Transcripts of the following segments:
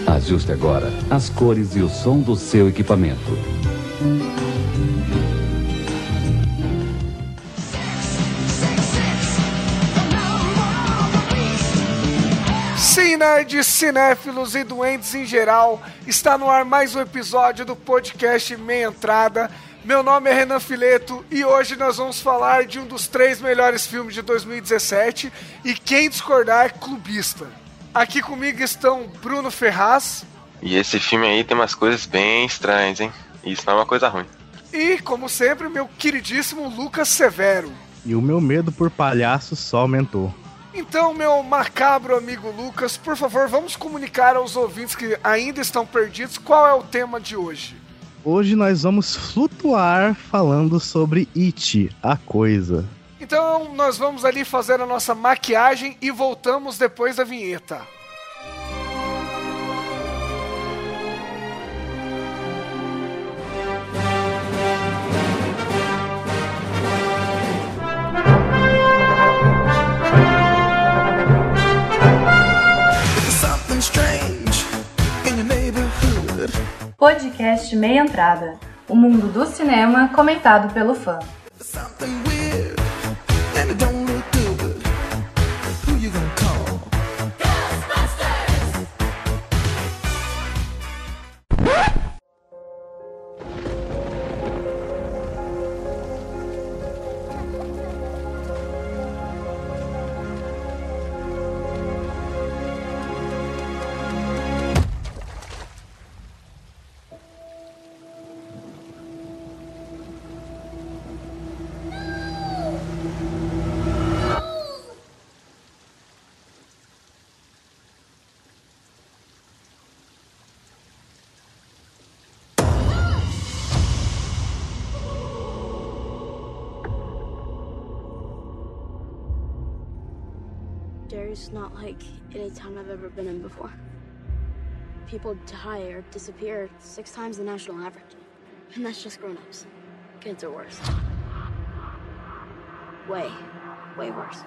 Ajuste agora as cores e o som do seu equipamento. Sim, nerds, cinéfilos e doentes em geral, está no ar mais um episódio do podcast Meia Entrada. Meu nome é Renan Fileto e hoje nós vamos falar de um dos 3 melhores filmes de 2017 e quem discordar é clubista. Aqui comigo estão Bruno Ferraz. E esse filme aí tem umas coisas bem estranhas, hein? Isso não é uma coisa ruim. E, como sempre, meu queridíssimo Lucas Severo. E o meu medo por palhaços só aumentou. Então, meu macabro amigo Lucas, por favor, vamos comunicar aos ouvintes que ainda estão perdidos qual é o tema de hoje. Hoje nós vamos flutuar falando sobre It, a coisa. Então, nós vamos ali fazer a nossa maquiagem e voltamos depois da vinheta. Podcast Meia Entrada, o mundo do cinema comentado pelo fã. Derry's not like any town I've ever been in before. People die or disappear 6 times the national average. And that's just grown-ups. Kids are worse. Way worse.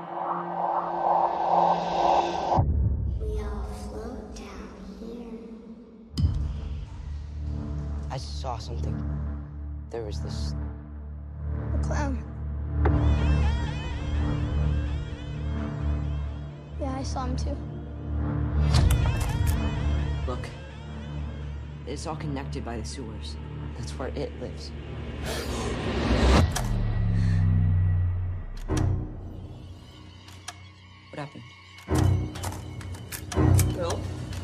We all float down here. I saw something. There was this... A clown. Yeah, I saw him too. Look. It's all connected by the sewers. That's where it lives. What happened? Bill?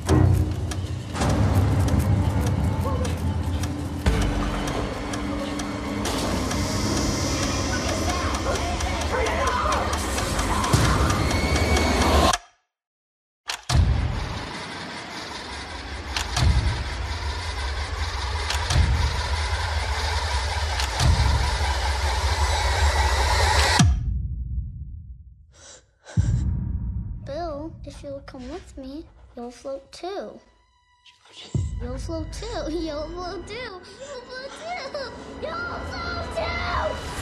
If you'll come with me, you'll float too. You'll float too. You'll float too. You'll float too. You'll float too.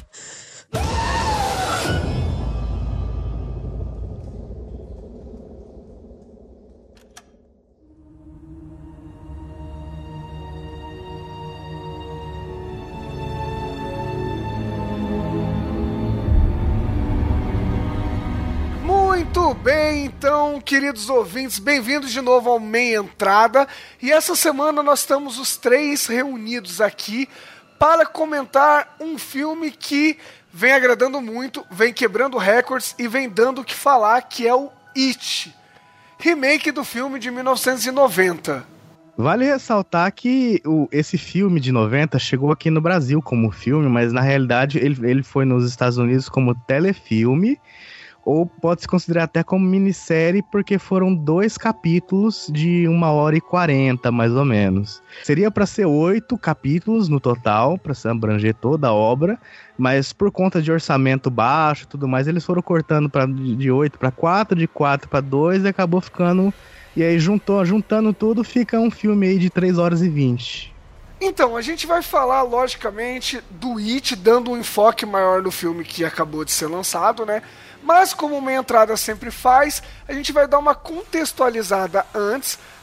Muito bem, então, queridos ouvintes, bem-vindos de novo ao Meia Entrada. E essa semana nós estamos os 3 reunidos aqui para comentar um filme que vem agradando muito, vem quebrando recordes e vem dando o que falar, que é o It, remake do filme de 1990. Vale ressaltar que esse filme de 90 chegou aqui no Brasil como filme, mas na realidade ele foi nos Estados Unidos como telefilme, ou pode se considerar até como minissérie, porque foram 2 capítulos de 1h40, mais ou menos. Seria para ser 8 capítulos no total, para se abranger toda a obra, mas por conta de orçamento baixo e tudo mais, eles foram cortando de 8 para 4, de 4 para 2, e acabou ficando... E aí, juntando tudo, fica um filme aí de 3h20. Então, a gente vai falar, logicamente, do It, dando um enfoque maior no filme que acabou de ser lançado, né? Mas, como Meia Entrada sempre faz, a gente vai dar uma contextualizada antes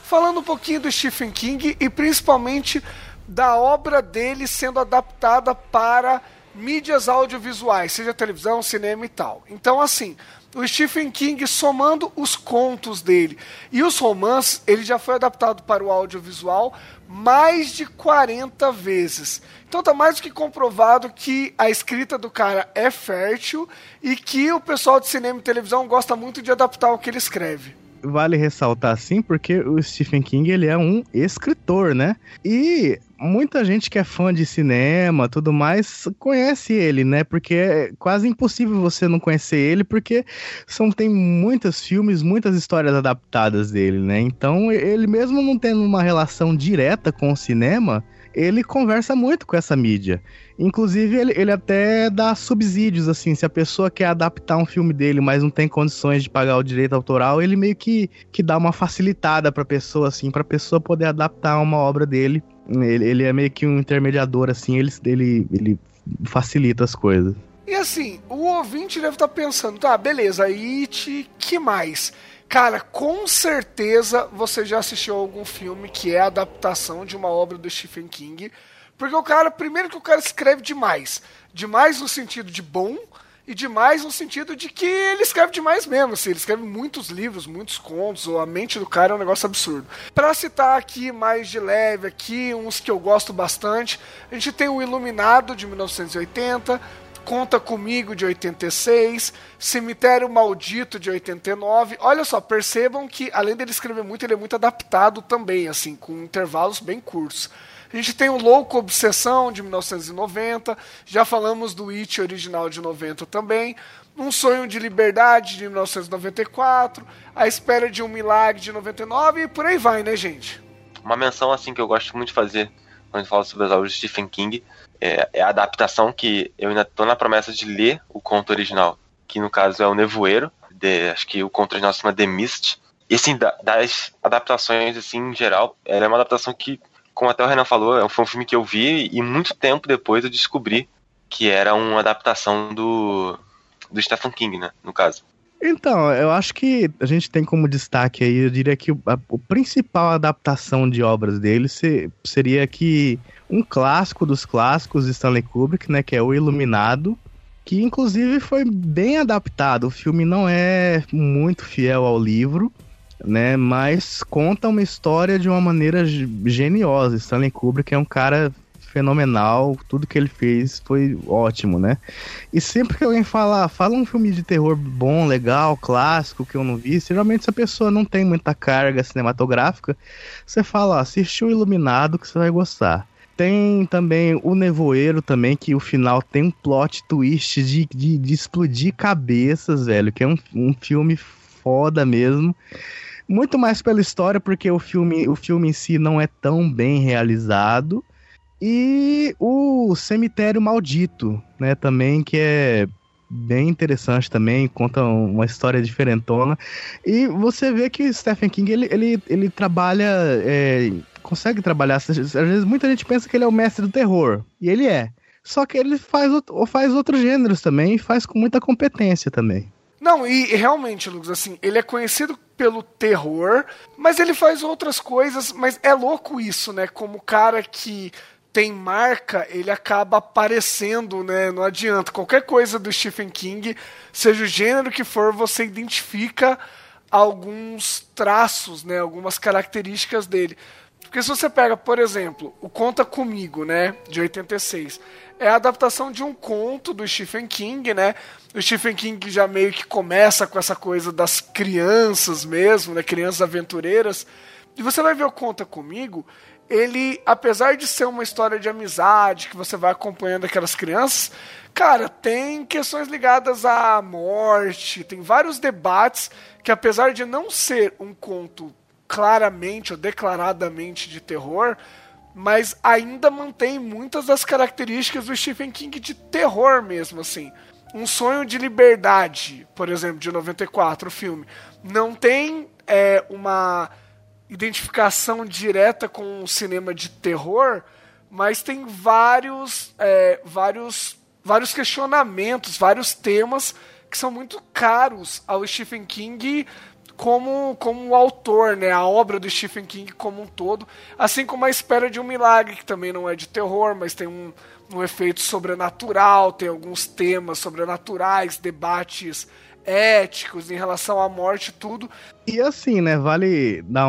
falando um pouquinho do Stephen King e principalmente da obra dele sendo adaptada para mídias audiovisuais, seja televisão, cinema e tal. Então, assim, o Stephen King, somando os contos dele e os romances, ele já foi adaptado para o audiovisual mais de 40 vezes. Então tá mais do que comprovado que a escrita do cara é fértil e que o pessoal de cinema e televisão gosta muito de adaptar o que ele escreve. Vale ressaltar, sim, porque o Stephen King, ele é um escritor, né? E muita gente que é fã de cinema, tudo mais, conhece ele, né? Porque é quase impossível você não conhecer ele, porque tem muitos filmes, muitas histórias adaptadas dele, né? Então, ele mesmo não tendo uma relação direta com o cinema, ele conversa muito com essa mídia. Inclusive, ele até dá subsídios, assim, se a pessoa quer adaptar um filme dele, mas não tem condições de pagar o direito autoral, ele meio que dá uma facilitada pra pessoa, assim, pra pessoa poder adaptar uma obra dele. Ele é meio que um intermediador, assim, ele facilita as coisas. E assim, o ouvinte deve estar pensando, tá, beleza, It, que mais? Cara, com certeza você já assistiu algum filme que é adaptação de uma obra do Stephen King, porque o cara, primeiro que o cara escreve demais no sentido de bom, e demais no sentido de que ele escreve demais mesmo, assim, ele escreve muitos livros, muitos contos, a mente do cara é um negócio absurdo. Pra citar aqui mais de leve, aqui, uns que eu gosto bastante, a gente tem o Iluminado, de 1980, Conta Comigo, de 86, Cemitério Maldito, de 89. Olha só, percebam que, além dele escrever muito, ele é muito adaptado também, assim, com intervalos bem curtos. A gente tem o Louco Obsessão, de 1990, já falamos do It original de 90 também, Um Sonho de Liberdade, de 1994, A Espera de um Milagre, de 99, e por aí vai, né, gente? Uma menção, assim, que eu gosto muito de fazer quando a gente fala sobre as obras de Stephen King, é a adaptação que eu ainda tô na promessa de ler o conto original, que no caso é o Nevoeiro, acho que o conto original se chama The Mist. E assim, das adaptações, assim, em geral, ela é uma adaptação que, como até o Renan falou, foi um filme que eu vi e muito tempo depois eu descobri que era uma adaptação do Stephen King, né, no caso. Então, eu acho que a gente tem como destaque aí, eu diria que a principal adaptação de obras dele seria que um clássico dos clássicos de Stanley Kubrick, né, que é o Iluminado, que inclusive foi bem adaptado. O filme não é muito fiel ao livro, né, mas conta uma história de uma maneira geniosa. Stanley Kubrick é um cara fenomenal, tudo que ele fez foi ótimo, né? E sempre que alguém fala um filme de terror bom, legal, clássico, que eu não vi, geralmente se a pessoa não tem muita carga cinematográfica, você fala, assiste o Iluminado que você vai gostar. Tem também o Nevoeiro também, que o final tem um plot twist de explodir cabeças, velho, que é um filme foda mesmo. Muito mais pela história, porque o filme em si não é tão bem realizado. E o Cemitério Maldito, né, também, que é bem interessante também, conta uma história diferentona. E você vê que o Stephen King, ele trabalha, consegue trabalhar, às vezes muita gente pensa que ele é o mestre do terror, e ele é. Só que ele faz outros gêneros também, e faz com muita competência também. Não, e realmente, Lucas, assim, ele é conhecido pelo terror, mas ele faz outras coisas, mas é louco isso, né, como cara que tem marca, ele acaba aparecendo, né? Não adianta. Qualquer coisa do Stephen King, seja o gênero que for, você identifica alguns traços, né? Algumas características dele. Porque se você pega, por exemplo, o Conta Comigo, né? De 86. É a adaptação de um conto do Stephen King, né? O Stephen King já meio que começa com essa coisa das crianças mesmo, né? Crianças aventureiras. E você vai ver o Conta Comigo, ele, apesar de ser uma história de amizade, que você vai acompanhando aquelas crianças, cara, tem questões ligadas à morte, tem vários debates que, apesar de não ser um conto claramente ou declaradamente de terror, mas ainda mantém muitas das características do Stephen King de terror mesmo, assim. Um Sonho de Liberdade, por exemplo, de 94, o filme, não tem uma identificação direta com o cinema de terror, mas tem vários questionamentos, vários temas que são muito caros ao Stephen King como o autor, né, a obra do Stephen King como um todo, assim como A Espera de um Milagre, que também não é de terror, mas tem um efeito sobrenatural, tem alguns temas sobrenaturais, debates éticos em relação à morte e tudo. E assim, né, vale dar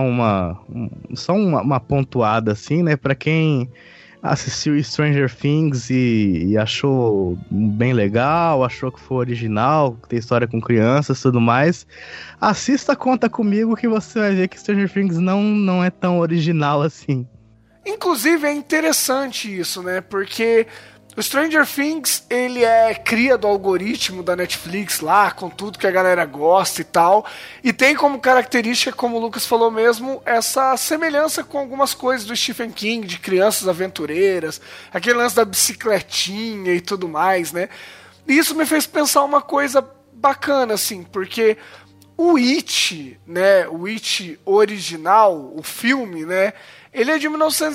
só uma pontuada assim, né, pra quem assistiu Stranger Things e achou bem legal, achou que foi original, que tem história com crianças e tudo mais, assista Conta Comigo que você vai ver que Stranger Things não é tão original assim. Inclusive é interessante isso, né, porque o Stranger Things, ele é cria do algoritmo da Netflix lá, com tudo que a galera gosta e tal, e tem como característica, como o Lucas falou mesmo, essa semelhança com algumas coisas do Stephen King, de crianças aventureiras, aquele lance da bicicletinha e tudo mais, né? E isso me fez pensar uma coisa bacana, assim, porque o It, né, o It original, o filme, né, ele é de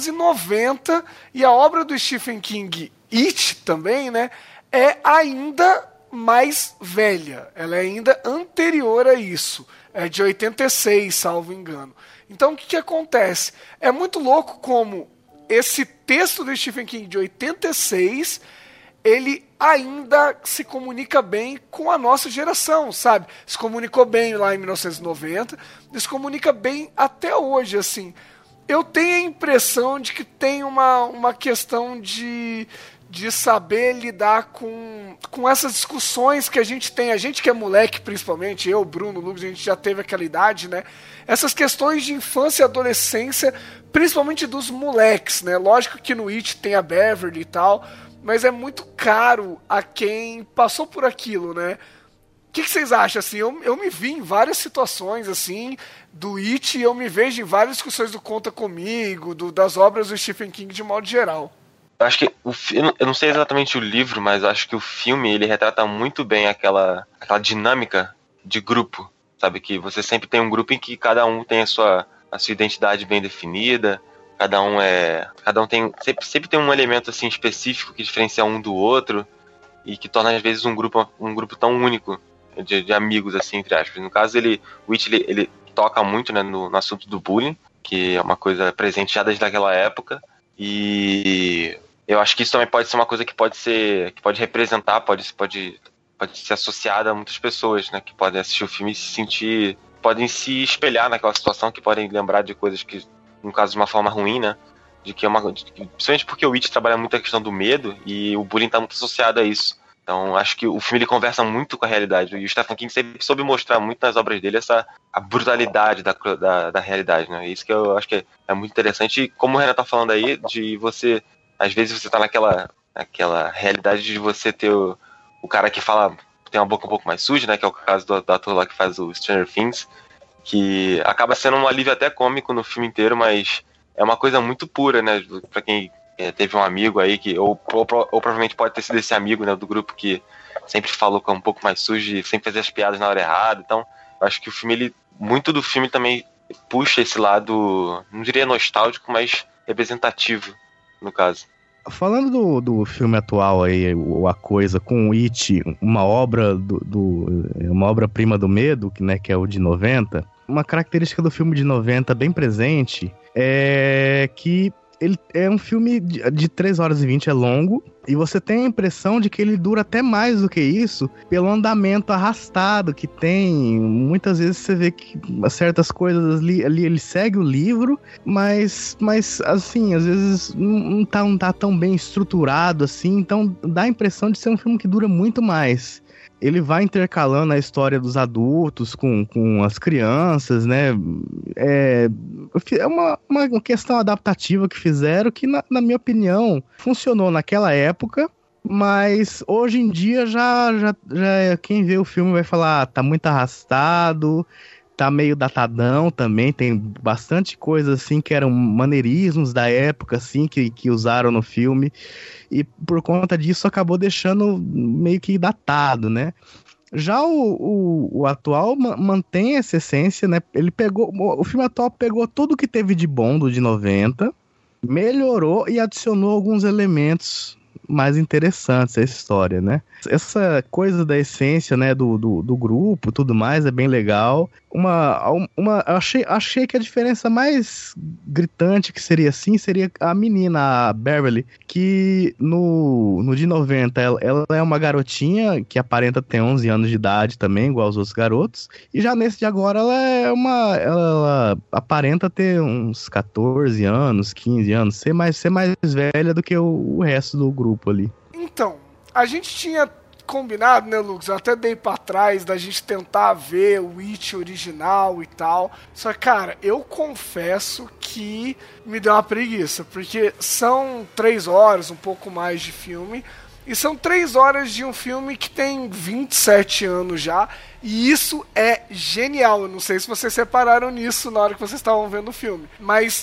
1990 e a obra do Stephen King, It também, né, é ainda mais velha, ela é ainda anterior a isso, é de 86, salvo engano. Então o que acontece? É muito louco como esse texto do Stephen King de 86, ele ainda se comunica bem com a nossa geração, sabe? Se comunicou bem lá em 1990, se comunica bem até hoje, assim. Eu tenho a impressão de que tem uma questão de saber lidar com essas discussões que a gente tem. A gente que é moleque, principalmente, eu, Bruno, Lucas, a gente já teve aquela idade, né? Essas questões de infância e adolescência, principalmente dos moleques, né? Lógico que no It tem a Beverly e tal, mas é muito caro a quem passou por aquilo, né? O que vocês acham, assim? Eu me vi em várias situações, assim, do It, e eu me vejo em várias discussões do Conta Comigo, das obras do Stephen King de modo geral. Eu acho que eu não sei exatamente o livro, mas eu acho que o filme ele retrata muito bem aquela dinâmica de grupo, sabe? Que você sempre tem um grupo em que cada um tem a sua identidade bem definida, cada um tem sempre tem um elemento assim específico que diferencia um do outro e que torna às vezes um grupo tão único de amigos assim, entre aspas. No caso o It ele toca muito, né, no assunto do bullying, que é uma coisa presente já desde aquela época, e eu acho que isso também pode ser uma coisa que pode representar, pode ser associada a muitas pessoas, né, que podem assistir o filme e podem se espelhar naquela situação, que podem lembrar de coisas que, no caso, de uma forma ruim, né, principalmente porque o It trabalha muito a questão do medo e o bullying está muito associado a isso. Então, acho que o filme ele conversa muito com a realidade, e o Stephen King sempre soube mostrar muito nas obras dele a brutalidade da realidade, né, isso que eu acho que é muito interessante, e como o Renan tá falando aí, de você às vezes você tá naquela realidade de você ter o cara que fala, tem uma boca um pouco mais suja, né? Que é o caso do ator lá que faz o Stranger Things, que acaba sendo um alívio até cômico no filme inteiro, mas é uma coisa muito pura, né? Pra quem teve um amigo aí, ou provavelmente pode ter sido esse amigo, né, do grupo que sempre falou que é um pouco mais sujo e sempre fazia as piadas na hora errada. Então, eu acho que o filme, muito do filme também puxa esse lado, não diria nostálgico, mas representativo, no caso. Falando do filme atual aí, A Coisa, com o It, uma obra-prima do medo, né, que é o de 90, uma característica do filme de 90 bem presente é que ele é um filme de 3 horas e 20, é longo, e você tem a impressão de que ele dura até mais do que isso, pelo andamento arrastado que tem. Muitas vezes você vê que certas coisas ali ele segue o livro, mas assim, às vezes não tá tão bem estruturado assim, então dá a impressão de ser um filme que dura muito mais. Ele vai intercalando a história dos adultos com as crianças, né? É uma questão adaptativa que fizeram que, na minha opinião, funcionou naquela época, mas hoje em dia já quem vê o filme vai falar, tá muito arrastado, tá meio datadão também, tem bastante coisa assim que eram maneirismos da época assim que usaram no filme, e por conta disso acabou deixando meio que datado, né? Já o atual mantém essa essência, né? O filme atual pegou tudo que teve de bom do de 90, melhorou e adicionou alguns elementos mais interessantes a história, né? Essa coisa da essência, né, do grupo, tudo mais, é bem legal. Achei que a diferença mais gritante que seria assim, seria a menina, a Beverly, que no de 90, ela é uma garotinha que aparenta ter 11 anos de idade também, igual os outros garotos, e já nesse de agora ela aparenta ter uns 14 anos, 15 anos, ser mais velha do que o resto do grupo ali. Então, a gente tinha combinado, né, Lucas? Eu até dei pra trás da gente tentar ver o It original e tal. Só que, cara, eu confesso que me deu uma preguiça, porque são 3 horas, um pouco mais de filme, e são 3 horas de um filme que tem 27 anos já, e isso é genial. Eu não sei se vocês separaram nisso na hora que vocês estavam vendo o filme, mas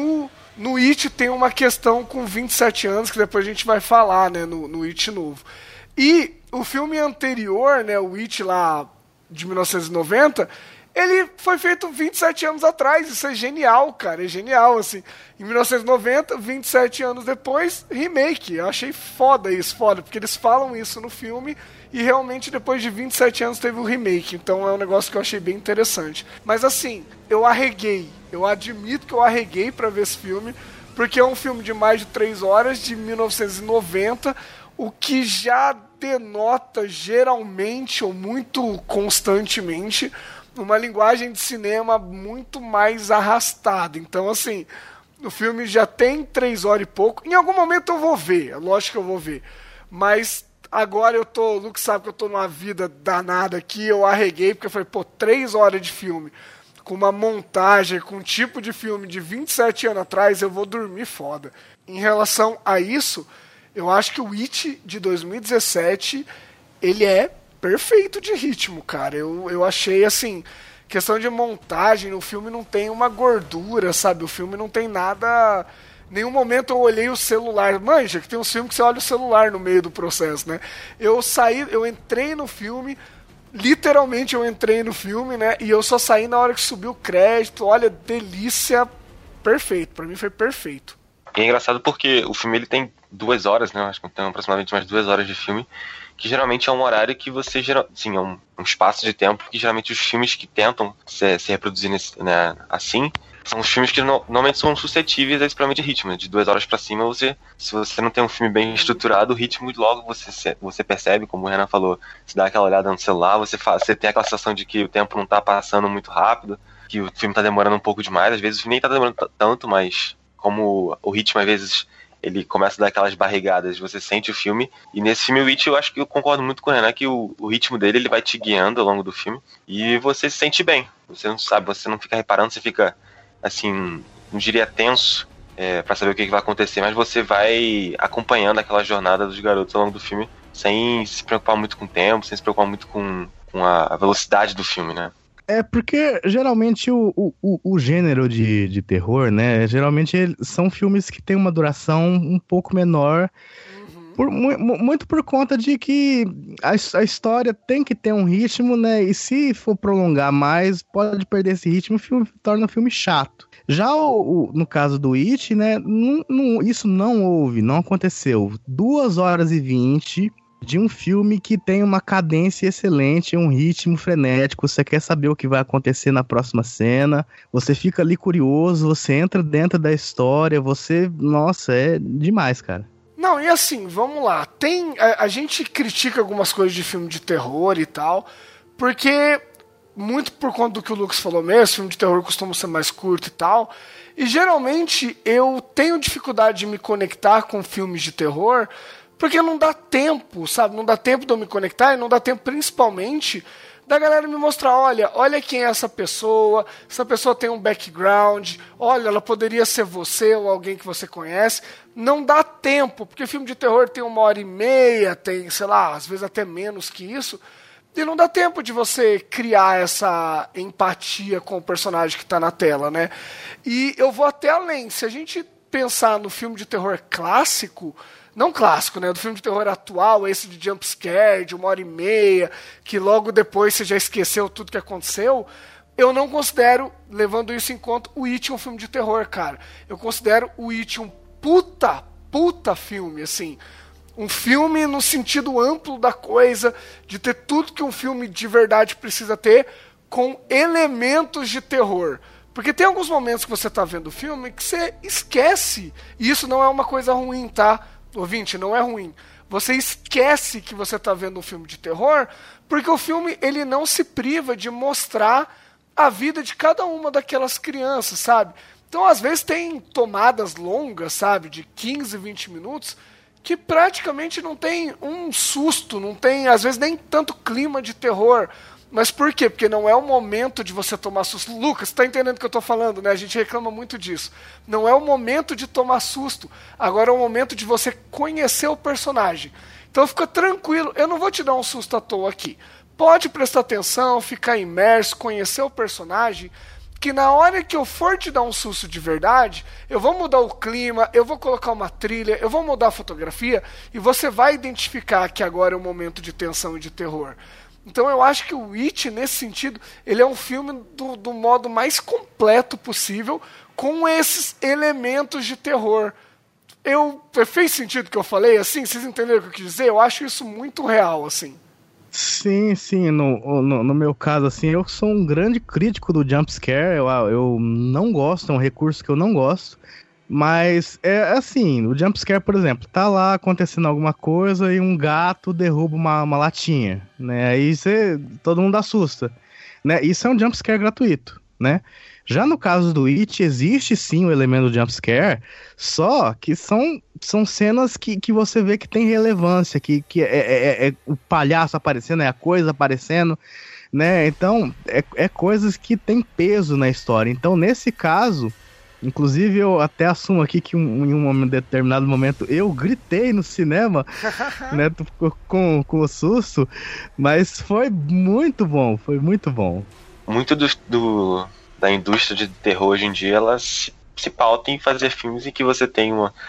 no It tem uma questão com 27 anos, que depois a gente vai falar, né, no It novo. E o filme anterior, né, o It lá de 1990, ele foi feito 27 anos atrás. Isso é genial, cara, é genial, assim. Em 1990, 27 anos depois, remake. Eu achei foda isso, porque eles falam isso no filme e realmente depois de 27 anos teve o remake. Então é um negócio que eu achei bem interessante. Mas assim, eu admito que eu arreguei pra ver esse filme, porque é um filme de mais de 3 horas, de 1990, o que já denota geralmente ou muito constantemente uma linguagem de cinema muito mais arrastada. Então, assim, o filme já tem 3 horas e pouco. Em algum momento eu vou ver, é lógico que eu vou ver. Mas agora o Luke sabe que eu tô numa vida danada aqui, eu arreguei, porque eu falei, 3 horas de filme, com uma montagem, com um tipo de filme de 27 anos atrás, eu vou dormir foda. Em relação a isso, eu acho que o It de 2017, ele é perfeito de ritmo, cara. Eu achei, assim, questão de montagem, o filme não tem uma gordura, sabe? O filme não tem nada... Nenhum momento eu olhei o celular. Manja, que tem uns filmes que você olha o celular no meio do processo, né? Eu entrei no filme, literalmente eu entrei no filme, né? E eu só saí na hora que subiu o crédito. Olha, delícia, perfeito. Pra mim foi perfeito. E é engraçado porque o filme ele tem 2 horas, né? Acho que tem aproximadamente mais 2 horas de filme, que geralmente é um horário que você... Sim, é um espaço de tempo que geralmente os filmes que tentam se reproduzir né, assim, são os filmes que normalmente são suscetíveis a esse problema de ritmo. De 2 horas pra cima, se você não tem um filme bem estruturado, o ritmo logo você percebe, como o Renan falou, se dá aquela olhada no celular, você tem aquela sensação de que o tempo não tá passando muito rápido, que o filme tá demorando um pouco demais. Às vezes o filme nem tá demorando tanto, mas como o ritmo às vezes ele começa a dar aquelas barrigadas, você sente o filme. E nesse filme, o It, eu acho que eu concordo muito com o Renan, que o ritmo dele, ele vai te guiando ao longo do filme, e você se sente bem. Você não sabe, você não fica reparando, você fica, assim, não diria tenso, pra saber o que vai acontecer, mas você vai acompanhando aquela jornada dos garotos ao longo do filme, sem se preocupar muito com o tempo, sem se preocupar muito com a velocidade do filme, né? É porque geralmente o gênero de terror, né? Geralmente são filmes que têm uma duração um pouco menor, muito por conta de que a história tem que ter um ritmo, né? E se for prolongar mais, pode perder esse ritmo, o filme torna o filme chato. Já no caso do It, né? Isso não aconteceu. 2 horas e 20 de um filme que tem uma cadência excelente, um ritmo frenético, você quer saber o que vai acontecer na próxima cena, você fica ali curioso, você entra dentro da história, nossa, é demais, cara. Não, e assim, vamos lá, a gente critica algumas coisas de filme de terror e tal, porque, muito por conta do que o Lucas falou mesmo, filme de terror costuma ser mais curto e tal, e geralmente eu tenho dificuldade de me conectar com filmes de terror, porque não dá tempo, sabe? Não dá tempo de eu me conectar e não dá tempo, principalmente, da galera me mostrar, olha quem é essa pessoa tem um background, olha, ela poderia ser você ou alguém que você conhece. Não dá tempo, porque filme de terror tem 1h30, tem, sei lá, às vezes até menos que isso, e não dá tempo de você criar essa empatia com o personagem que está na tela, né? E eu vou até além, se a gente pensar no filme de terror clássico, não clássico, né? Do filme de terror atual, esse de jump scare, de 1h30, que logo depois você já esqueceu tudo que aconteceu, eu não considero, levando isso em conta, o It um filme de terror, cara. Eu considero o It um puta filme, assim. Um filme no sentido amplo da coisa, de ter tudo que um filme de verdade precisa ter, com elementos de terror. Porque tem alguns momentos que você tá vendo o filme que você esquece, e isso não é uma coisa ruim, tá? Ouvinte, não é ruim. Você esquece que você tá vendo um filme de terror, porque o filme ele não se priva de mostrar a vida de cada uma daquelas crianças, sabe? Então, às vezes, tem tomadas longas, sabe, de 15, 20 minutos, que praticamente não tem um susto, não tem, às vezes, nem tanto clima de terror. Mas por quê? Porque não é o momento de você tomar susto. Lucas, tá entendendo o que eu tô falando, né? A gente reclama muito disso. Não é o momento de tomar susto. Agora é o momento de você conhecer o personagem. Então fica tranquilo, eu não vou te dar um susto à toa aqui. Pode prestar atenção, ficar imerso, conhecer o personagem, que na hora que eu for te dar um susto de verdade, eu vou mudar o clima, eu vou colocar uma trilha, eu vou mudar a fotografia, e você vai identificar que agora é um momento de tensão e de terror. Então eu acho que o It, nesse sentido, ele é um filme do modo mais completo possível, com esses elementos de terror. Fez sentido o que eu falei, assim? Vocês entenderam o que eu quis dizer? Eu acho isso muito real, assim. Sim. No meu caso, assim, eu sou um grande crítico do jumpscare. Eu não gosto, é um recurso que eu não gosto. Mas é assim, o jumpscare, por exemplo, tá lá acontecendo alguma coisa e um gato derruba uma latinha, né? Aí todo mundo assusta, né? Isso é um jumpscare gratuito, né? Já no caso do It, existe sim o elemento do jumpscare, só que são cenas que você vê que tem relevância, que é o palhaço aparecendo, é a coisa aparecendo, né? Então, é coisas que tem peso na história. Então, nesse caso, inclusive eu até assumo aqui que em um determinado momento eu gritei no cinema, né? Com o susto, mas foi muito bom, foi muito bom. Muito da indústria de terror hoje em dia, ela se pauta em fazer filmes em que você tem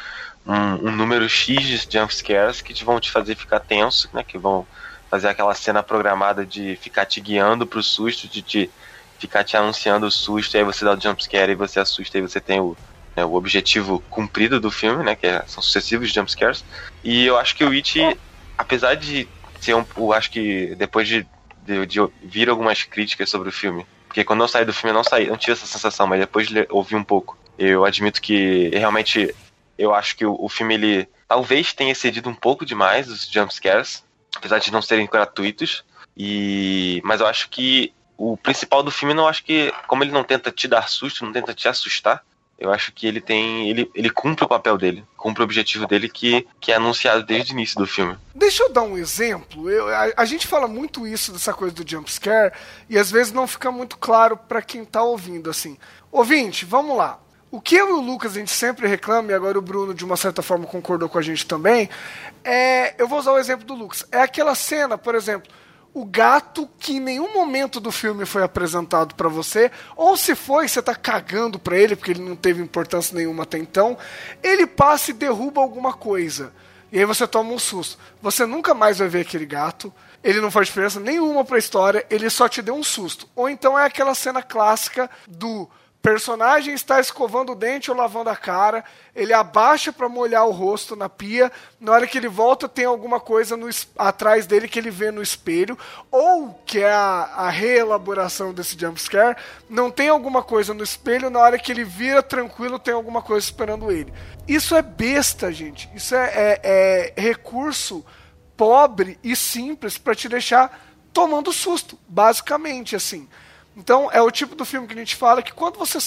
um número X de jumpscares que vão te fazer ficar tenso, né? Que vão fazer aquela cena programada de ficar te guiando pro susto, de ficar te anunciando o susto, e aí você dá o jumpscare e você assusta, e você tem o objetivo cumprido do filme, né? Que são sucessivos jumpscares. E eu acho que o It, apesar de ser eu acho que depois de ouvir algumas críticas sobre o filme, porque quando eu saí do filme eu não tive essa sensação, mas depois de ouvir um pouco, eu admito que realmente eu acho que o filme ele talvez tenha excedido um pouco demais os jumpscares, apesar de não serem gratuitos, mas eu acho que o principal do filme, não acho que, como ele não tenta te dar susto, não tenta te assustar, eu acho que ele cumpre o papel dele, cumpre o objetivo dele que é anunciado desde o início do filme. Deixa eu dar um exemplo. A gente fala muito isso, dessa coisa do jumpscare, e às vezes não fica muito claro pra quem tá ouvindo, assim. Ouvinte, vamos lá. O que eu e o Lucas a gente sempre reclama, e agora o Bruno de uma certa forma concordou com a gente também, eu vou usar o exemplo do Lucas. É aquela cena, por exemplo, o gato que em nenhum momento do filme foi apresentado pra você, ou se foi, você tá cagando pra ele, porque ele não teve importância nenhuma até então, ele passa e derruba alguma coisa, e aí você toma um susto. Você nunca mais vai ver aquele gato, ele não faz diferença nenhuma pra história, ele só te deu um susto. Ou então é aquela cena clássica do personagem está escovando o dente ou lavando a cara, ele abaixa para molhar o rosto na pia, na hora que ele volta tem alguma coisa atrás dele que ele vê no espelho, ou que é a reelaboração desse jumpscare, não tem alguma coisa no espelho, na hora que ele vira tranquilo tem alguma coisa esperando ele. Isso é besta, gente, isso é recurso pobre e simples para te deixar tomando susto, basicamente, assim. Então, é o tipo do filme que a gente fala que quando você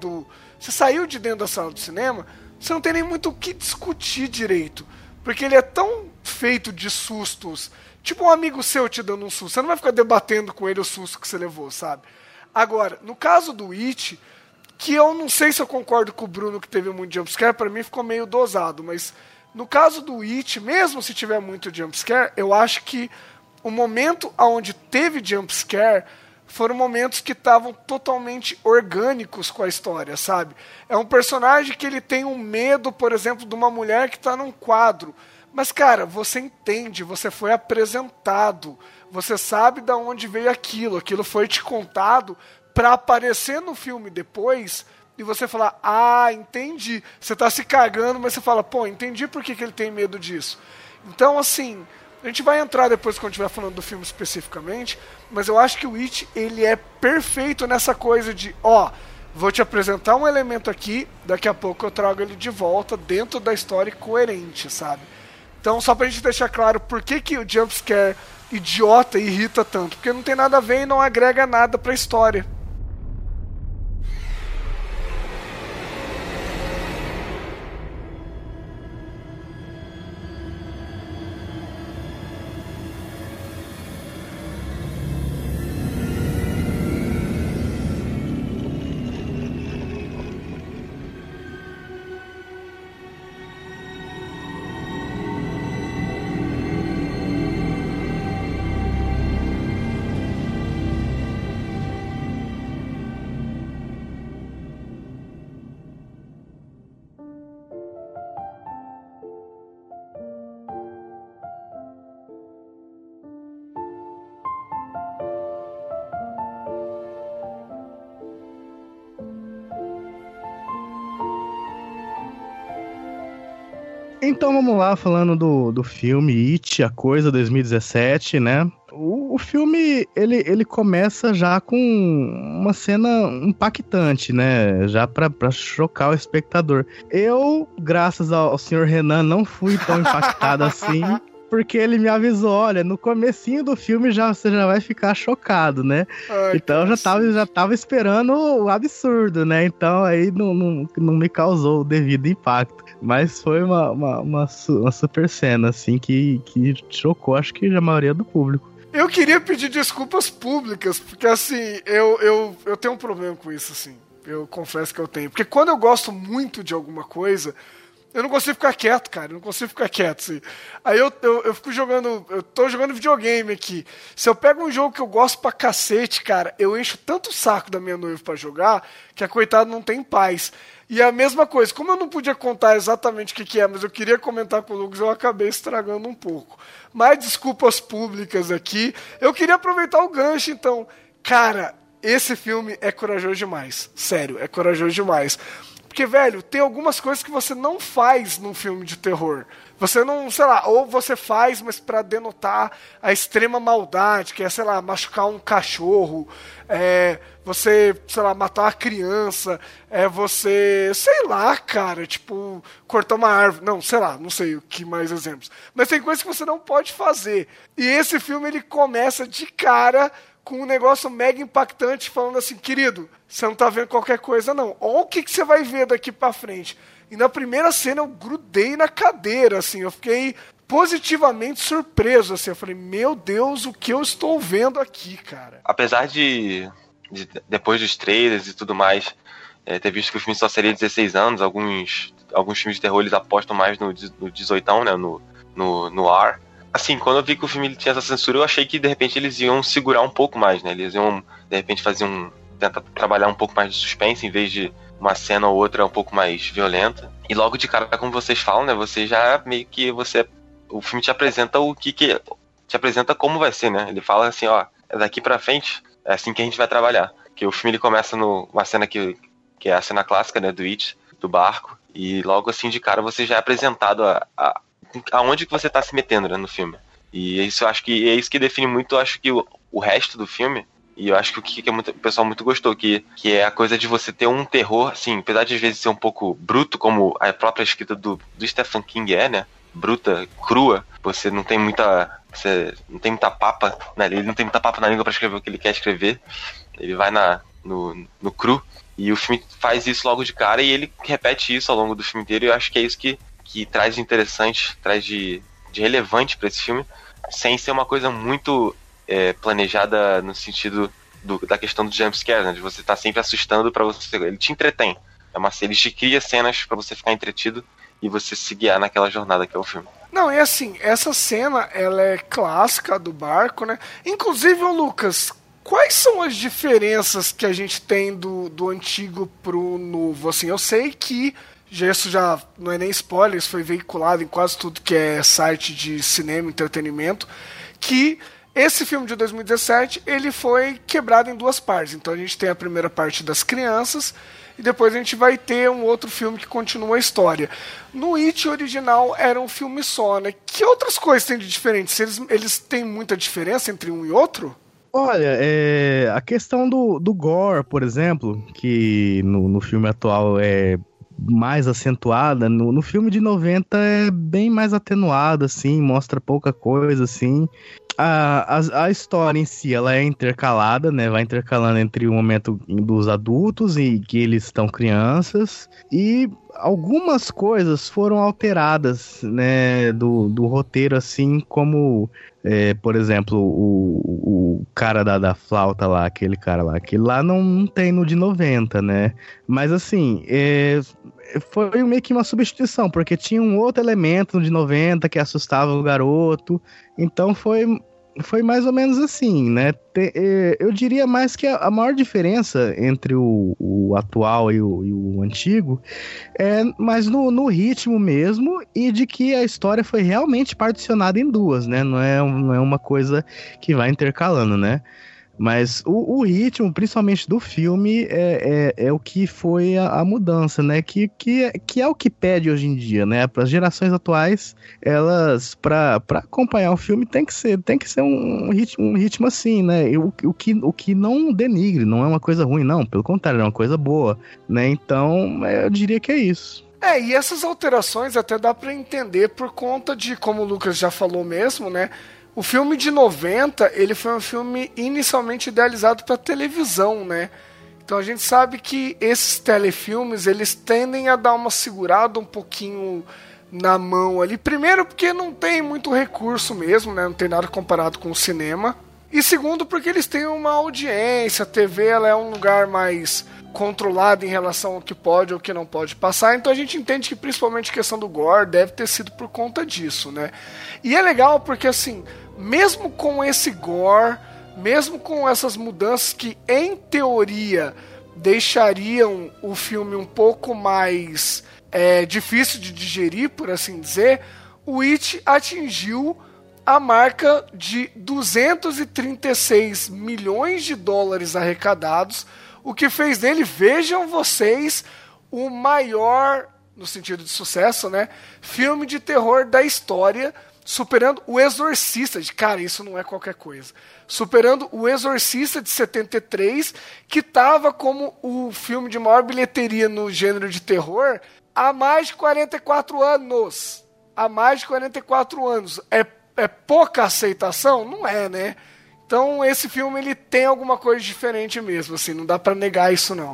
saiu de dentro da sala do cinema, você não tem nem muito o que discutir direito. Porque ele é tão feito de sustos. Tipo um amigo seu te dando um susto. Você não vai ficar debatendo com ele o susto que você levou, sabe? Agora, no caso do It, que eu não sei se eu concordo com o Bruno que teve muito jumpscare, pra mim ficou meio dosado. Mas no caso do It, mesmo se tiver muito jumpscare, eu acho que o momento onde teve jumpscare foram momentos que estavam totalmente orgânicos com a história, sabe? É um personagem que ele tem um medo, por exemplo, de uma mulher que está num quadro. Mas, cara, você entende, você foi apresentado, você sabe de onde veio aquilo foi te contado para aparecer no filme depois e você falar, entendi. Você está se cagando, mas você fala, pô, entendi por que ele tem medo disso. Então, assim, a gente vai entrar depois quando estiver falando do filme especificamente, mas eu acho que o It, ele é perfeito nessa coisa de, vou te apresentar um elemento aqui, daqui a pouco eu trago ele de volta dentro da história coerente, sabe? Então, só pra gente deixar claro por que o jumpscare idiota irrita tanto, porque não tem nada a ver e não agrega nada pra história. Então vamos lá, falando do filme It, A Coisa, 2017, né? O filme, ele começa já com uma cena impactante, né? Já pra chocar o espectador. Eu, graças ao senhor Renan, não fui tão impactado assim, porque ele me avisou, olha, no comecinho do filme você já vai ficar chocado, né? Ai, então eu já tava esperando o absurdo, né? Então aí não me causou o devido impacto. Mas foi uma super cena, assim, que chocou, acho que a maioria do público. Eu queria pedir desculpas públicas, porque assim, eu tenho um problema com isso, assim. Eu confesso que eu tenho. Porque quando eu gosto muito de alguma coisa, eu não consigo ficar quieto, cara. Eu não consigo ficar quieto, assim. Aí eu fico jogando... Eu tô jogando videogame aqui. Se eu pego um jogo que eu gosto pra cacete, cara, eu encho tanto o saco da minha noiva pra jogar, que a coitada não tem paz. E a mesma coisa, como eu não podia contar exatamente o que é, mas eu queria comentar com o Lucas, eu acabei estragando um pouco. Mas desculpas públicas aqui. Eu queria aproveitar o gancho, então. Cara, esse filme é corajoso demais. Sério, é corajoso demais. Porque, velho, tem algumas coisas que você não faz num filme de terror. Você não, sei lá, ou você faz, mas pra denotar a extrema maldade, que é, sei lá, machucar um cachorro, você, sei lá, matar uma criança, você, sei lá, cara, tipo, cortar uma árvore. Não, sei lá, não sei o que mais exemplos. Mas tem coisas que você não pode fazer. E esse filme, ele começa de cara com um negócio mega impactante, falando assim, querido, você não tá vendo qualquer coisa, não. Olha o que você vai ver daqui pra frente. E na primeira cena eu grudei na cadeira, assim, eu fiquei positivamente surpreso, assim, eu falei, meu Deus, o que eu estou vendo aqui, cara? Apesar de depois dos trailers e tudo mais, ter visto que o filme só seria 16 anos, alguns filmes de terror eles apostam mais no 18ão, né, no R. Assim, quando eu vi que o filme tinha essa censura, eu achei que de repente eles iam segurar um pouco mais, né? Eles iam, de repente, tentar trabalhar um pouco mais de suspense, em vez de uma cena ou outra um pouco mais violenta. E logo de cara, como vocês falam, né? Você já meio que o filme te apresenta te apresenta como vai ser, né? Ele fala assim, ó, daqui pra frente, é assim que a gente vai trabalhar. Que o filme ele começa numa cena que é a cena clássica, né? Do It, do barco. E logo assim de cara você já é apresentado aonde que você tá se metendo, né, no filme. E isso eu acho que é isso que define muito, eu acho que o resto do filme, e eu acho que o que o pessoal muito gostou, que é a coisa de você ter um terror, assim, apesar de às vezes ser um pouco bruto, como a própria escrita do Stephen King né, bruta, crua, você não tem muita papa, né, ele não tem muita papa na língua pra escrever o que ele quer escrever, ele vai no cru, e o filme faz isso logo de cara, e ele repete isso ao longo do filme inteiro, e eu acho que é isso que traz de interessante, traz de relevante para esse filme, sem ser uma coisa muito planejada no sentido da questão do jumpscare, né? De você estar sempre assustando para você. Ele te entretém. Ele te cria cenas para você ficar entretido e você se guiar naquela jornada que é o filme. Não, e assim, essa cena, ela é clássica do barco, né? Inclusive, ô Lucas, quais são as diferenças que a gente tem do antigo pro novo? Assim, eu sei que isso já não é nem spoiler, isso foi veiculado em quase tudo que é site de cinema e entretenimento, que Esse filme de 2017, ele foi quebrado em duas partes. Então a gente tem a primeira parte das crianças e depois a gente vai ter um outro filme que continua a história. No It original era um filme só, né? Que outras coisas tem de diferente? Eles têm muita diferença entre um e outro? Olha, a questão do gore, por exemplo, que no filme atual é mais acentuada, no filme de 90 é bem mais atenuada, assim, mostra pouca coisa, assim. A história em si, ela é intercalada, né? Vai intercalando entre o momento dos adultos e que eles estão crianças. E algumas coisas foram alteradas, né? Do roteiro, assim, como... por exemplo, o cara da flauta lá, aquele cara lá, aquele lá não tem no de 90, né? Mas assim, foi meio que uma substituição, porque tinha um outro elemento no de 90 que assustava o garoto, então foi mais ou menos assim, né? Eu diria mais que a maior diferença entre o atual e o antigo é mais no ritmo mesmo, e de que a história foi realmente particionada em duas, né? Não é uma coisa que vai intercalando, né? Mas o ritmo, principalmente do filme, é o que foi a mudança, né? Que é o que pede hoje em dia, né? Para as gerações atuais, elas, para acompanhar o filme, tem que ser um ritmo assim, né? O que não denigre, não é uma coisa ruim, não. Pelo contrário, é uma coisa boa, né? Então, eu diria que é isso. E essas alterações até dá para entender por conta de, como o Lucas já falou mesmo, né? O filme de 90, ele foi um filme inicialmente idealizado para televisão, né? Então a gente sabe que esses telefilmes, eles tendem a dar uma segurada um pouquinho na mão ali. Primeiro porque não tem muito recurso mesmo, né? Não tem nada comparado com o cinema. E segundo porque eles têm uma audiência, a TV ela é um lugar mais controlado em relação ao que pode ou que não pode passar, então a gente entende que principalmente a questão do gore deve ter sido por conta disso, né? E é legal porque assim, mesmo com esse gore, mesmo com essas mudanças que em teoria deixariam o filme um pouco mais difícil de digerir, por assim dizer, o It atingiu a marca de 236 milhões de dólares arrecadados, o que fez dele, vejam vocês, o maior, no sentido de sucesso, né, filme de terror da história, superando O Exorcista, cara, isso não é qualquer coisa, superando O Exorcista de 73, que estava como o filme de maior bilheteria no gênero de terror há mais de 44 anos. Há mais de 44 anos. É pouca aceitação? Não é, né? Então esse filme ele tem alguma coisa diferente mesmo, assim, não dá pra negar isso não.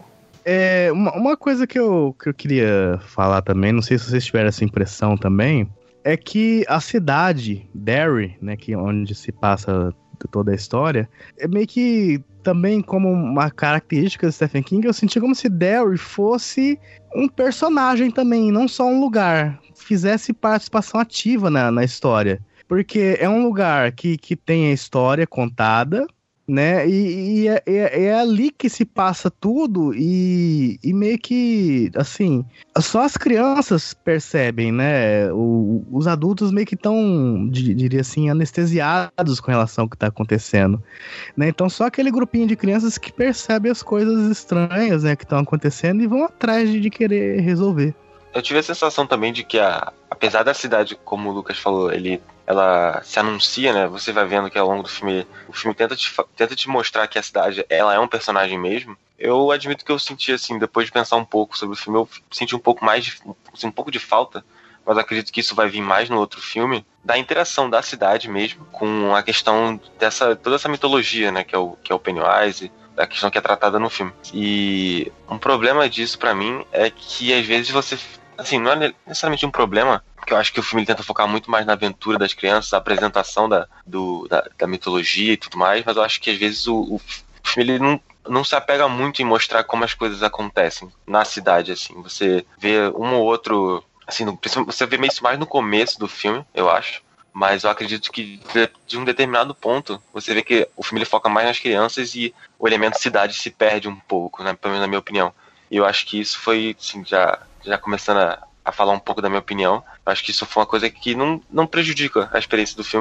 Uma coisa que eu queria falar também, não sei se vocês tiveram essa impressão também, é que a cidade, Derry, né, onde se passa toda a história, é meio que também como uma característica do Stephen King, eu senti como se Derry fosse um personagem também, não só um lugar, fizesse participação ativa na história. Porque é um lugar que tem a história contada, né? E é ali que se passa tudo e meio que, assim, só as crianças percebem, né? Os adultos meio que estão, diria assim, anestesiados com relação ao que está acontecendo, né? Então só aquele grupinho de crianças que percebe as coisas estranhas, né, que estão acontecendo e vão atrás de querer resolver. Eu tive a sensação também de que, apesar da cidade, como o Lucas falou, ela se anuncia, né? Você vai vendo que ao longo do filme, o filme tenta te mostrar que a cidade, ela é um personagem mesmo. Eu admito que eu senti, assim, depois de pensar um pouco sobre o filme, eu senti um pouco um pouco de falta, mas acredito que isso vai vir mais no outro filme, da interação da cidade mesmo, com a questão toda essa mitologia, né? Que é o Pennywise, a questão que é tratada no filme. E um problema disso pra mim é que às vezes você... Assim, não é necessariamente um problema, porque eu acho que o filme tenta focar muito mais na aventura das crianças, a apresentação da mitologia e tudo mais, mas eu acho que às vezes o filme ele não se apega muito em mostrar como as coisas acontecem na cidade, assim. Você vê um ou outro... Assim, você vê isso mais no começo do filme, eu acho. Mas eu acredito que de um determinado ponto você vê que o filme ele foca mais nas crianças e o elemento cidade se perde um pouco, né? Pelo menos na minha opinião. E eu acho que isso foi, assim, já começando a falar um pouco da minha opinião, eu acho que isso foi uma coisa que não prejudica a experiência do filme,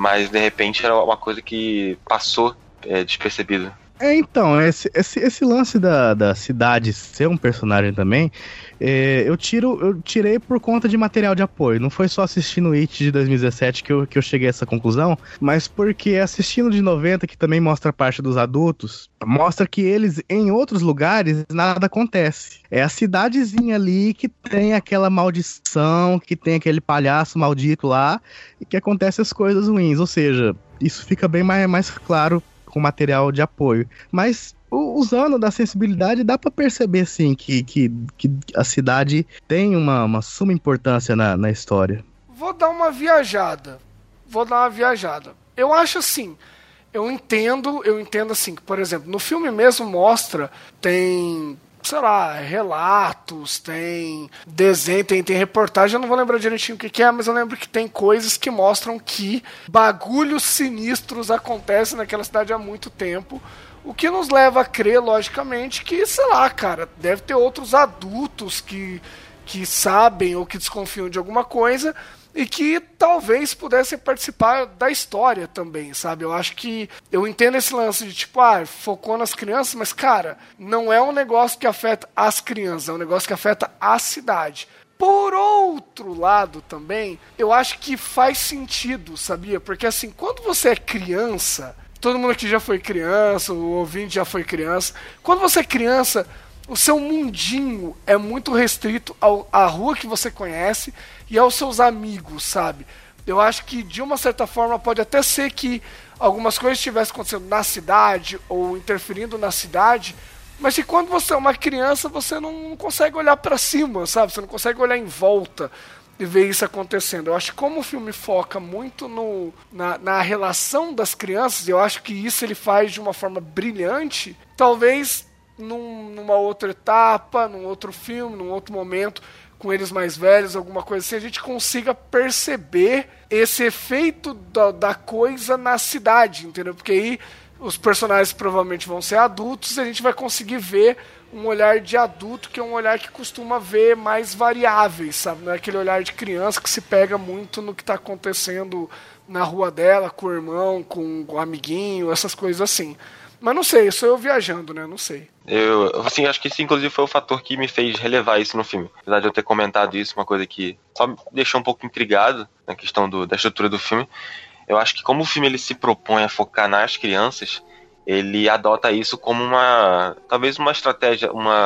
mas de repente era uma coisa que passou despercebido. Então, esse lance da cidade ser um personagem também, eu tirei por conta de material de apoio. Não foi só assistindo It de 2017 que eu cheguei a essa conclusão, mas porque assistindo de 90, que também mostra a parte dos adultos, mostra que eles, em outros lugares, nada acontece. É a cidadezinha ali que tem aquela maldição, que tem aquele palhaço maldito lá, e que acontecem as coisas ruins. Ou seja, isso fica bem mais claro com material de apoio. Mas usando da sensibilidade, dá pra perceber, sim, que a cidade tem uma suma importância na história. Vou dar uma viajada. Eu acho assim, eu entendo assim, que, por exemplo, no filme mesmo mostra, tem, sei lá, relatos, tem desenho, tem reportagem, eu não vou lembrar direitinho o que é, mas eu lembro que tem coisas que mostram que bagulhos sinistros acontecem naquela cidade há muito tempo, o que nos leva a crer, logicamente, que, sei lá, cara, deve ter outros adultos que sabem ou que desconfiam de alguma coisa e que talvez pudessem participar da história também, sabe? Eu acho que eu entendo esse lance de tipo, focou nas crianças, mas, cara, não é um negócio que afeta as crianças, é um negócio que afeta a cidade. Por outro lado também, eu acho que faz sentido, sabia? Porque assim, quando você é criança, todo mundo aqui já foi criança, o ouvinte já foi criança, quando você é criança, o seu mundinho é muito restrito à rua que você conhece e aos seus amigos, sabe? Eu acho que, de uma certa forma, pode até ser que algumas coisas estivessem acontecendo na cidade ou interferindo na cidade, mas que quando você é uma criança, você não consegue olhar pra cima, sabe? Você não consegue olhar em volta e ver isso acontecendo. Eu acho que como o filme foca muito na relação das crianças, eu acho que isso ele faz de uma forma brilhante, talvez numa outra etapa, num outro filme, num outro momento, com eles mais velhos, alguma coisa assim, a gente consiga perceber esse efeito da coisa na cidade, entendeu? Porque aí os personagens provavelmente vão ser adultos e a gente vai conseguir ver um olhar de adulto, que é um olhar que costuma ver mais variáveis, sabe? Não é aquele olhar de criança que se pega muito no que está acontecendo na rua dela, com o irmão, com o amiguinho, essas coisas assim. Mas não sei, sou eu viajando, né? Não sei. Eu acho que isso, inclusive, foi o fator que me fez relevar isso no filme. Apesar de eu ter comentado isso, uma coisa que só me deixou um pouco intrigado na questão da estrutura do filme. Eu acho que como o filme ele se propõe a focar nas crianças, ele adota isso como talvez uma estratégia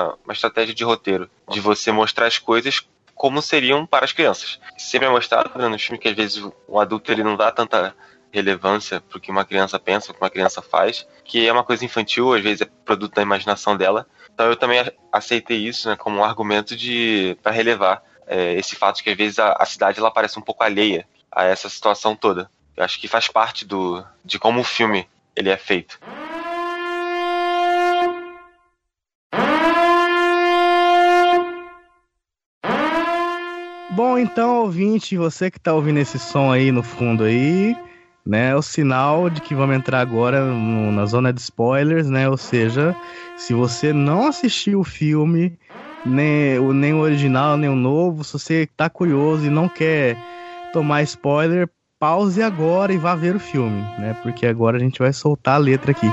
de roteiro, de você mostrar as coisas como seriam para as crianças. Sempre é mostrado no filme que às vezes o adulto ele não dá tanta relevância pro que uma criança pensa, o que uma criança faz, que é uma coisa infantil, às vezes é produto da imaginação dela. Então eu também aceitei isso, né, como um argumento para relevar esse fato de que às vezes a cidade ela parece um pouco alheia a essa situação toda. Eu acho que faz parte de como o filme ele é feito. Bom, então, ouvinte, você que tá ouvindo esse som aí no fundo aí, né, é o sinal de que vamos entrar agora na zona de spoilers, né, ou seja, se você não assistiu o filme, nem o original, nem o novo, se você tá curioso e não quer tomar spoiler, pause agora e vá ver o filme, né, porque agora a gente vai soltar a letra aqui.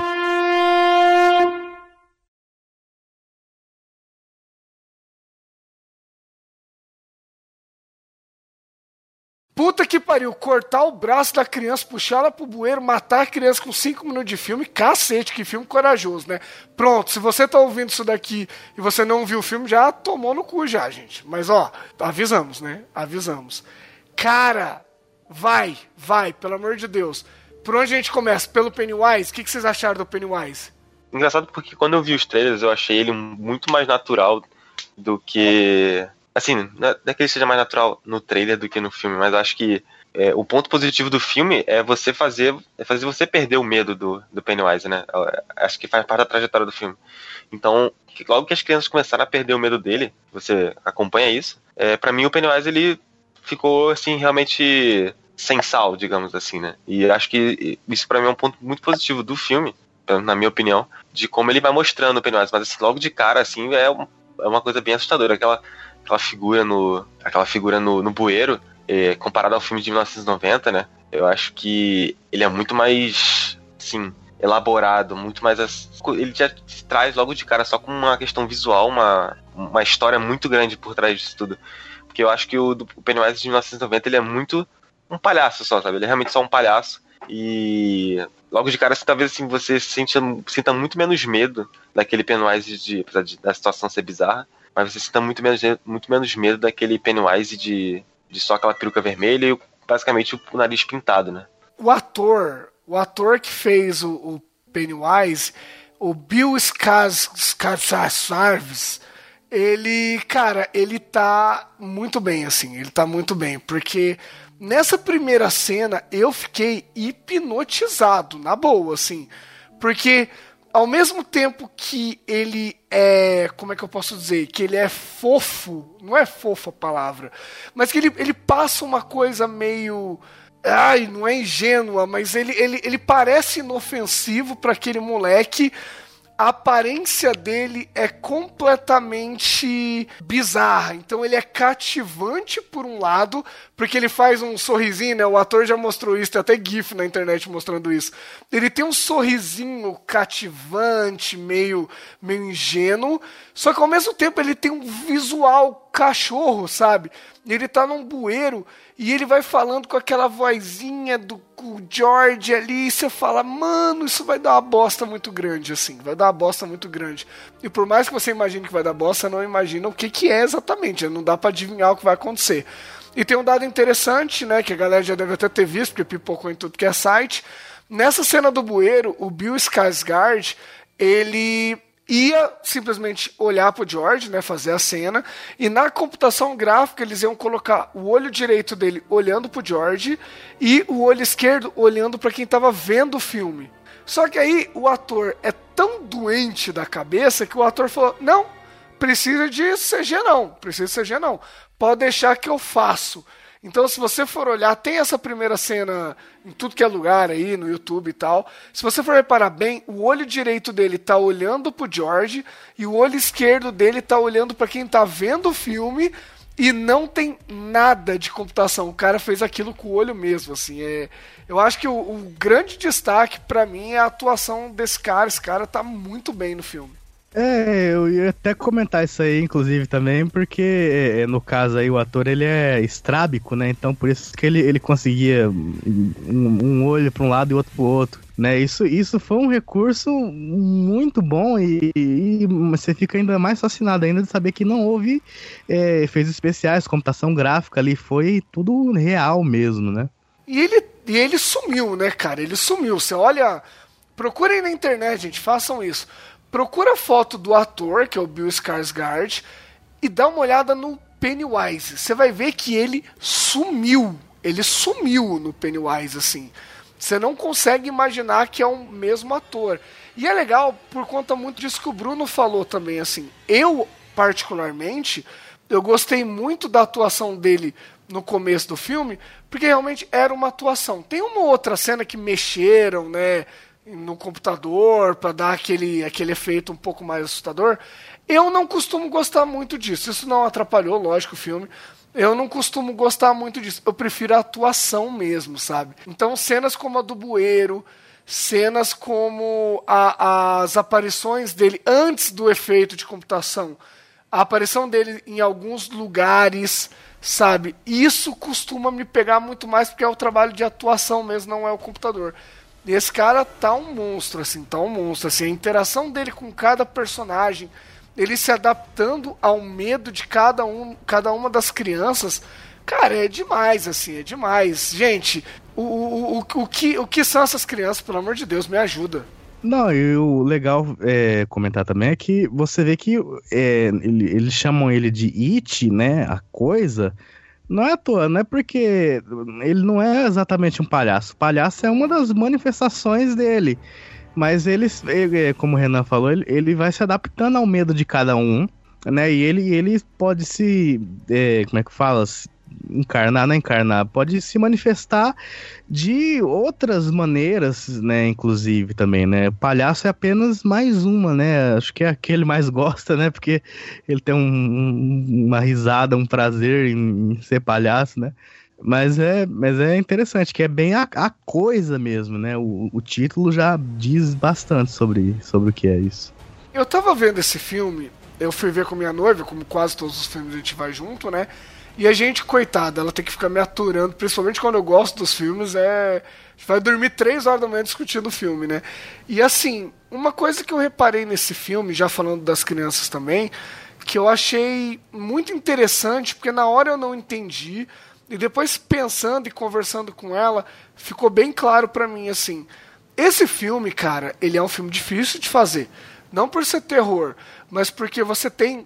Puta que pariu, cortar o braço da criança, puxar ela pro bueiro, matar a criança com 5 minutos de filme, cacete, que filme corajoso, né? Pronto, se você tá ouvindo isso daqui e você não viu o filme, já tomou no cu já, gente. Mas ó, avisamos, né? Avisamos. Cara, vai, pelo amor de Deus. Por onde a gente começa? Pelo Pennywise? O que vocês acharam do Pennywise? Engraçado porque quando eu vi os trailers, eu achei ele muito mais natural do que... Assim, não é que ele seja mais natural no trailer do que no filme, mas acho que o ponto positivo do filme é fazer você perder o medo do Pennywise, né? Acho que faz parte da trajetória do filme. Então, logo que as crianças começaram a perder o medo dele, você acompanha isso, pra mim o Pennywise ele ficou, assim, realmente sem sal, digamos assim, né? E acho que isso pra mim é um ponto muito positivo do filme, na minha opinião, de como ele vai mostrando o Pennywise, mas assim, logo de cara, assim, é uma coisa bem assustadora, aquela figura no bueiro, comparado ao filme de 1990, né? Eu acho que ele é muito mais, assim, elaborado, muito mais... Ele já traz logo de cara só com uma questão visual, uma história muito grande por trás disso tudo. Porque eu acho que o Pennywise de 1990, ele é muito um palhaço só, sabe? Ele é realmente só um palhaço. E logo de cara, assim, talvez assim, você sinta muito menos medo daquele Pennywise, apesar da situação ser bizarra, mas você sinta muito menos medo daquele Pennywise de só aquela peruca vermelha e basicamente o nariz pintado, né? O ator que fez o Pennywise, o Bill Skarsgård, ele tá muito bem, assim, ele tá muito bem, porque nessa primeira cena eu fiquei hipnotizado, na boa, assim, porque ao mesmo tempo que ele é, como é que eu posso dizer, que ele é fofo, não é fofa a palavra, mas que ele passa uma coisa meio... Ai, não é ingênua, mas ele parece inofensivo para aquele moleque. A aparência dele é completamente bizarra. Então ele é cativante por um lado, porque ele faz um sorrisinho, né? O ator já mostrou isso, tem até gif na internet mostrando isso. Ele tem um sorrisinho cativante, meio ingênuo, só que ao mesmo tempo ele tem um visual cachorro, sabe? Ele tá num bueiro e ele vai falando com aquela vozinha do George ali, e você fala, mano, isso vai dar uma bosta muito grande, assim, vai dar uma bosta muito grande. E por mais que você imagine que vai dar bosta, você não imagina o que é exatamente, não dá pra adivinhar o que vai acontecer. E tem um dado interessante, né, que a galera já deve até ter visto, porque pipocou em tudo que é site. Nessa cena do bueiro, o Bill Skarsgård, ele ia simplesmente olhar pro George, né, fazer a cena, e na computação gráfica eles iam colocar o olho direito dele olhando pro George e o olho esquerdo olhando para quem tava vendo o filme. Só que aí o ator é tão doente da cabeça que o ator falou, não, precisa de CG não, pode deixar que eu faço. Então, se você for olhar, tem essa primeira cena em tudo que é lugar aí, no YouTube e tal. Se você for reparar bem, o olho direito dele tá olhando pro George e o olho esquerdo dele tá olhando para quem tá vendo o filme e não tem nada de computação. O cara fez aquilo com o olho mesmo, assim. Eu acho que o grande destaque para mim é a atuação desse cara. Esse cara tá muito bem no filme. Eu ia até comentar isso aí, inclusive, também, porque no caso aí o ator, ele é estrábico, né, então por isso que ele conseguia um olho para um lado e outro para o outro, né, isso foi um recurso muito bom e você fica ainda mais fascinado ainda de saber que não houve efeitos especiais, computação gráfica ali, foi tudo real mesmo, né. E ele sumiu, né, cara, ele sumiu, você olha, procurem na internet, gente, façam isso. Procura a foto do ator, que é o Bill Skarsgård, e dá uma olhada no Pennywise. Você vai ver que ele sumiu. Ele sumiu no Pennywise, assim. Você não consegue imaginar que é o mesmo ator. E é legal por conta muito disso que o Bruno falou também, assim. Eu, particularmente, eu gostei muito da atuação dele no começo do filme, porque realmente era uma atuação. Tem uma outra cena que mexeram, né, no computador para dar aquele efeito um pouco mais assustador. Eu não costumo gostar muito disso. Isso não atrapalhou, lógico, o filme. Eu não costumo gostar muito disso. Eu prefiro a atuação mesmo, sabe? Então, cenas como a do bueiro, cenas como as aparições dele antes do efeito de computação, a aparição dele em alguns lugares, sabe? Isso costuma me pegar muito mais porque é o trabalho de atuação mesmo, não é o computador. E esse cara tá um monstro, assim, a interação dele com cada personagem, ele se adaptando ao medo de cada uma das crianças, cara, é demais, assim, é demais. Gente, o que são essas crianças, pelo amor de Deus, me ajuda. Não, e o legal comentar também é que você vê que eles chamam ele de It, né, a coisa... Não é à toa, não é porque ele não é exatamente um palhaço. O palhaço é uma das manifestações dele. Mas ele, como o Renan falou, ele vai se adaptando ao medo de cada um, né? E ele pode se... como é que fala? Encarnar, pode se manifestar de outras maneiras, né, inclusive também, né, o palhaço é apenas mais uma, né, acho que é a que ele mais gosta, né, porque ele tem uma risada, um prazer em ser palhaço, né, Mas é interessante, que é bem a coisa mesmo, né? O título já diz bastante sobre o que é isso. Eu tava vendo esse filme, eu fui ver com minha noiva, como quase todos os filmes a gente vai junto, né? E a gente, coitada, ela tem que ficar me aturando, principalmente quando eu gosto dos filmes, a gente vai dormir 3 horas da manhã discutindo o filme, né? E assim, uma coisa que eu reparei nesse filme, já falando das crianças também, que eu achei muito interessante, porque na hora eu não entendi, e depois pensando e conversando com ela, ficou bem claro pra mim, assim, esse filme, cara, ele é um filme difícil de fazer, não por ser terror, mas porque você tem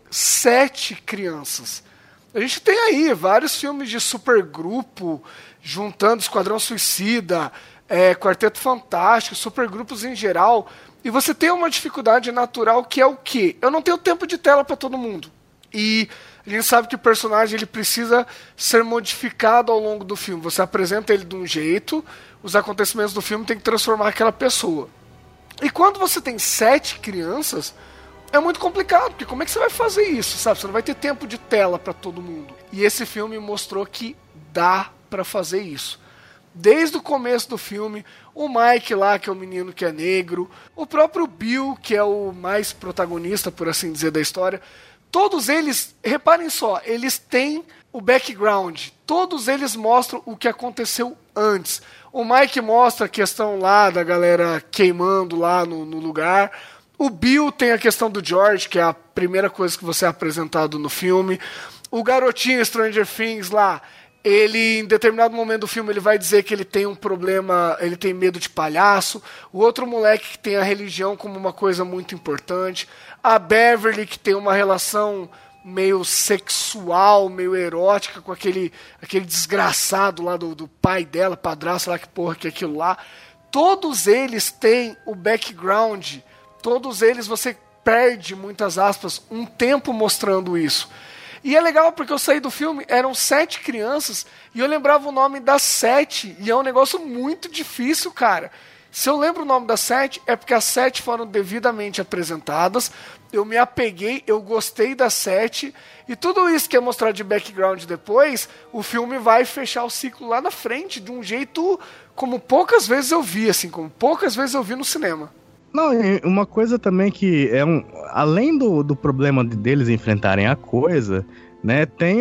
7 crianças. A gente tem aí vários filmes de supergrupo, juntando Esquadrão Suicida, Quarteto Fantástico, supergrupos em geral, e você tem uma dificuldade natural que é o quê? Eu não tenho tempo de tela para todo mundo. E a gente sabe que o personagem ele precisa ser modificado ao longo do filme. Você apresenta ele de um jeito, os acontecimentos do filme tem que transformar aquela pessoa. E quando você tem 7 crianças, é muito complicado, porque como é que você vai fazer isso, sabe? Você não vai ter tempo de tela para todo mundo. E esse filme mostrou que dá para fazer isso. Desde o começo do filme, o Mike lá, que é o menino que é negro, o próprio Bill, que é o mais protagonista, por assim dizer, da história, todos eles, reparem só, eles têm o background, todos eles mostram o que aconteceu antes. O Mike mostra a questão lá da galera queimando lá no lugar. O Bill tem a questão do George, que é a primeira coisa que você é apresentado no filme. O garotinho Stranger Things lá, ele, em determinado momento do filme, ele vai dizer que ele tem um problema, ele tem medo de palhaço. O outro moleque que tem a religião como uma coisa muito importante. A Beverly, que tem uma relação meio sexual, meio erótica com aquele desgraçado lá do pai dela, padrasto lá, que porra que é aquilo lá. Todos eles têm o background, todos eles você perde, muitas aspas, um tempo mostrando isso. E é legal porque eu saí do filme, eram 7 crianças, e eu lembrava o nome das 7, e é um negócio muito difícil, cara. Se eu lembro o nome das 7, é porque as 7 foram devidamente apresentadas, eu me apeguei, eu gostei das 7, e tudo isso que é mostrado de background depois, o filme vai fechar o ciclo lá na frente, de um jeito como poucas vezes eu vi, assim, como poucas vezes eu vi no cinema. Não, uma coisa também que é além do problema deles enfrentarem a coisa, né, tem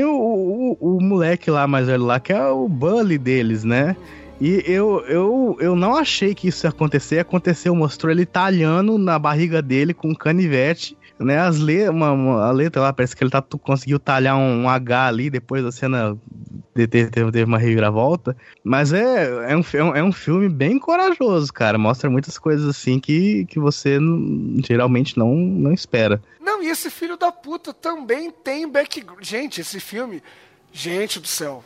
o moleque lá mais velho lá, que é o bully deles, né? E eu não achei que isso ia acontecer. Aconteceu, mostrou ele talhando na barriga dele com um canivete, né? A letra lá, parece que ele conseguiu talhar um H ali depois da cena. Teve uma reviravolta. Mas é um filme bem corajoso, cara. Mostra muitas coisas assim que você geralmente não espera. Não, e esse filho da puta também tem background. Gente, esse filme. Gente do céu.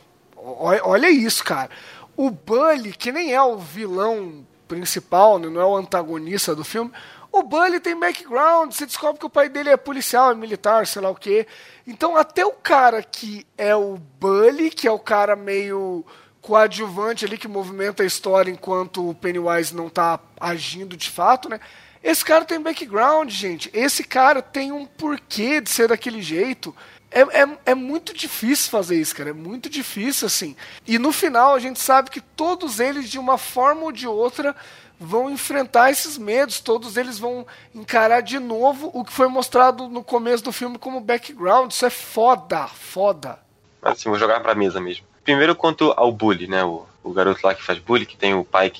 Olha isso, cara. O Bully, que nem é o vilão principal, né, não é o antagonista do filme, o Bully tem background, você descobre que o pai dele é policial, é militar, sei lá o quê. Então até o cara que é o Bully, que é o cara meio coadjuvante ali, que movimenta a história enquanto o Pennywise não tá agindo de fato, né? Esse cara tem background, gente. Esse cara tem um porquê de ser daquele jeito. É muito difícil fazer isso, cara. É muito difícil, assim. E no final a gente sabe que todos eles, de uma forma ou de outra, vão enfrentar esses medos. Todos eles vão encarar de novo o que foi mostrado no começo do filme como background. Isso é foda. Assim, vou jogar pra mesa mesmo. Primeiro, quanto ao bully, né? O garoto lá que faz bully, que tem o pai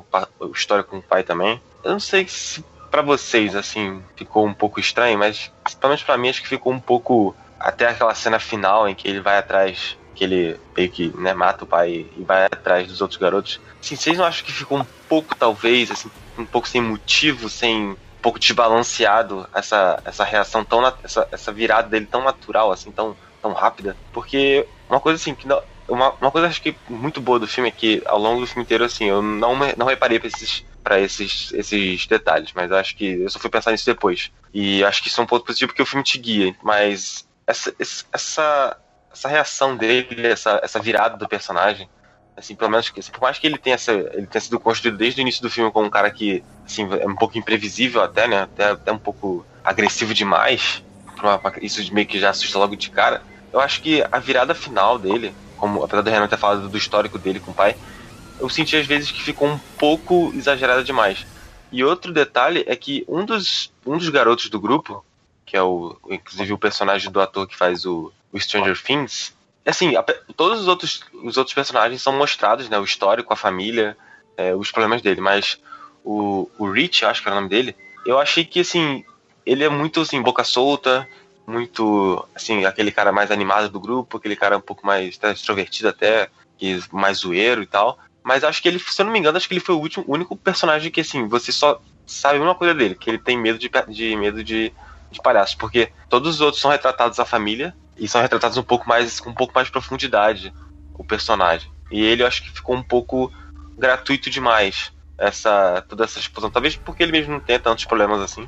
o histórico com o pai também. Eu não sei se pra vocês, assim, ficou um pouco estranho, mas pelo menos pra mim acho que ficou um pouco... Até aquela cena final em que ele vai atrás, que ele meio que, né, mata o pai e vai atrás dos outros garotos. Assim, vocês não acham que ficou um pouco, talvez, assim, um pouco sem motivo, um pouco desbalanceado essa reação essa virada dele tão natural, assim, tão rápida? Porque uma coisa assim, uma coisa acho que muito boa do filme é que ao longo do filme inteiro, assim, eu não reparei pra esses detalhes, mas acho que eu só fui pensar nisso depois. E acho que isso é um ponto positivo porque o filme te guia, mas essa reação dele, essa virada do personagem, assim, pelo menos assim, por mais que ele tenha sido construído desde o início do filme como um cara que, assim, é um pouco imprevisível até, né, até um pouco agressivo demais, isso meio que já assusta logo de cara. Eu acho que a virada final dele, como apesar do Renan ter falado do histórico dele com o pai, eu senti às vezes que ficou um pouco exagerado demais. E outro detalhe é que um dos garotos do grupo, que é inclusive o personagem do ator que faz o Stranger Things, assim, todos os outros personagens são mostrados, né, o histórico, a família, os problemas dele, mas o Rich, acho que era o nome dele, eu achei que, assim, ele é muito, assim, boca solta, muito, assim, aquele cara mais animado do grupo, aquele cara um pouco mais extrovertido até, mais zoeiro e tal. Mas acho que ele, se eu não me engano, acho que ele foi o único personagem que, assim, você só sabe uma coisa dele, que ele tem medo de palhaços, porque todos os outros são retratados a família e são retratados com um pouco mais de profundidade, o personagem. E ele, eu acho que ficou um pouco gratuito demais, toda essa exposição. Talvez porque ele mesmo não tenha tantos problemas assim,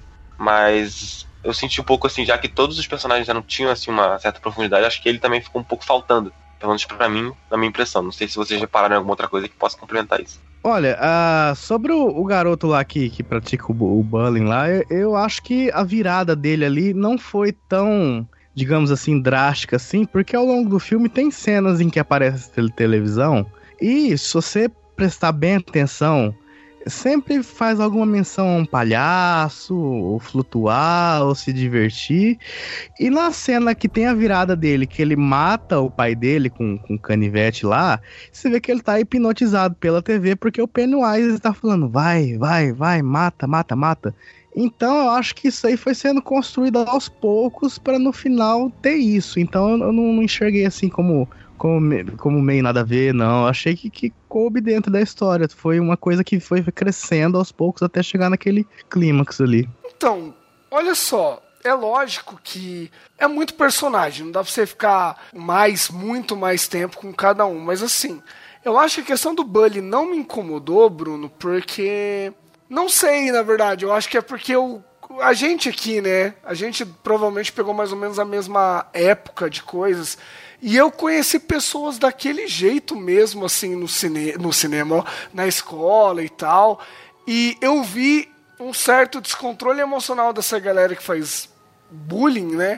mas eu senti um pouco assim, já que todos os personagens já não tinham assim uma certa profundidade, acho que ele também ficou um pouco faltando. Pelo menos pra mim, na minha impressão. Não sei se vocês repararam em alguma outra coisa que possa complementar isso. Olha, sobre o garoto lá que pratica o bullying lá, eu acho que a virada dele ali não foi tão, digamos assim, drástica assim, porque ao longo do filme tem cenas em que aparece televisão e se você prestar bem atenção, sempre faz alguma menção a um palhaço, ou flutuar, ou se divertir. E na cena que tem a virada dele, que ele mata o pai dele com canivete lá, você vê que ele tá hipnotizado pela TV, porque o Pennywise tá falando, vai, mata. Então eu acho que isso aí foi sendo construído aos poucos para no final ter isso. Então eu não enxerguei assim como meio nada a ver, não. Eu achei que coube dentro da história. Foi uma coisa que foi crescendo aos poucos até chegar naquele clímax ali. Então, olha só, é lógico que é muito personagem, não dá pra você ficar muito mais tempo com cada um, mas assim, eu acho que a questão do bullying não me incomodou, Bruno, porque... Não sei, na verdade, eu acho que é porque a gente aqui, né, a gente provavelmente pegou mais ou menos a mesma época de coisas, e eu conheci pessoas daquele jeito mesmo, assim, no cinema, ó, na escola e tal, e eu vi um certo descontrole emocional dessa galera que faz bullying, né,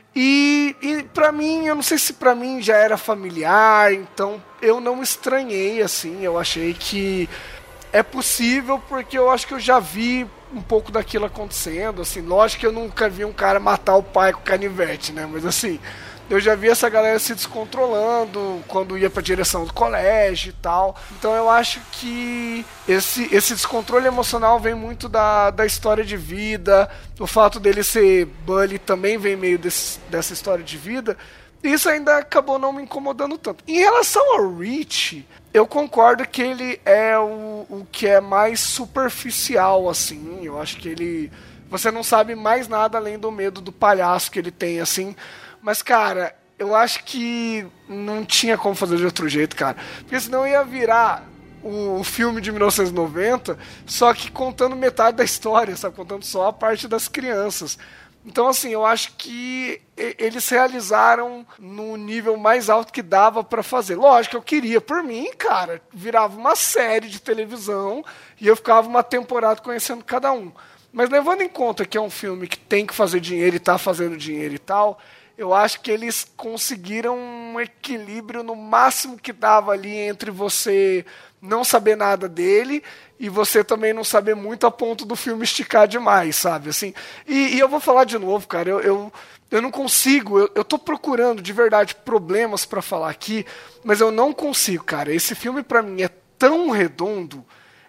e pra mim, eu não sei se pra mim já era familiar, então eu não estranhei, assim, eu achei que é possível, porque eu acho que eu já vi um pouco daquilo acontecendo, assim, lógico que eu nunca vi um cara matar o pai com canivete, né, mas assim, eu já vi essa galera se descontrolando quando ia pra direção do colégio e tal, então eu acho que esse descontrole emocional vem muito da história de vida, o fato dele ser bully também vem meio dessa história de vida, e isso ainda acabou não me incomodando tanto. Em relação ao Rich, eu concordo que ele é o que é mais superficial, assim. Eu acho que você não sabe mais nada além do medo do palhaço que ele tem, assim. Mas, cara, eu acho que não tinha como fazer de outro jeito, cara. Porque senão ia virar o filme de 1990, só que contando metade da história, sabe? Contando só a parte das crianças. Então, assim, eu acho que eles realizaram no nível mais alto que dava pra fazer. Lógico, eu queria, por mim, cara, virava uma série de televisão e eu ficava uma temporada conhecendo cada um. Mas levando em conta que é um filme que tem que fazer dinheiro e tá fazendo dinheiro e tal, eu acho que eles conseguiram um equilíbrio no máximo que dava ali entre você não saber nada dele e você também não saber muito a ponto do filme esticar demais, sabe? Assim, e eu vou falar de novo, cara, eu não consigo, eu tô procurando de verdade problemas pra falar aqui, mas eu não consigo, cara. Esse filme pra mim é tão redondo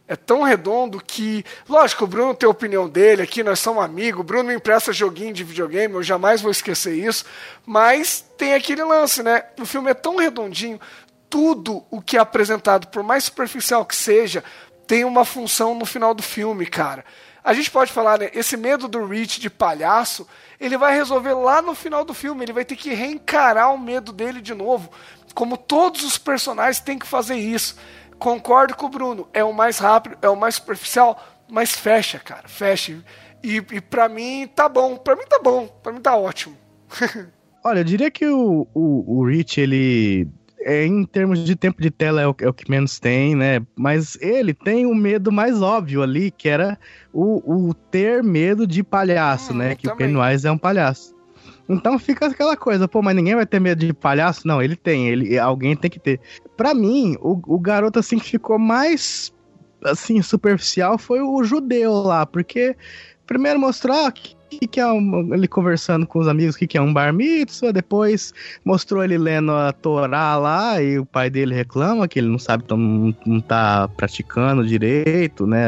que, lógico, o Bruno tem a opinião dele aqui, nós somos amigos, o Bruno me empresta joguinho de videogame, eu jamais vou esquecer isso, mas tem aquele lance, né? O filme é tão redondinho, tudo o que é apresentado, por mais superficial que seja, tem uma função no final do filme, cara. A gente pode falar, né, esse medo do Rich de palhaço, ele vai resolver lá no final do filme, ele vai ter que reencarar o medo dele de novo, como todos os personagens têm que fazer isso. Concordo com o Bruno, é o mais rápido, é o mais superficial, mas fecha, cara, fecha. E pra mim tá bom, pra mim tá ótimo. Olha, eu diria que o Rich, ele... em termos de tempo de tela é o que menos tem, né? Mas ele tem o medo mais óbvio ali, que era o ter medo de palhaço, né? Que também. O Pennywise é um palhaço. Então fica aquela coisa, pô, mas ninguém vai ter medo de palhaço? Não, ele tem, alguém tem que ter. Pra mim, o garoto, assim, que ficou mais, assim, superficial foi o judeu lá, porque primeiro mostrou que é ele conversando com os amigos, que é um bar mitzvah, depois mostrou ele lendo a Torá lá, e o pai dele reclama que ele não sabe, não tá praticando direito, né,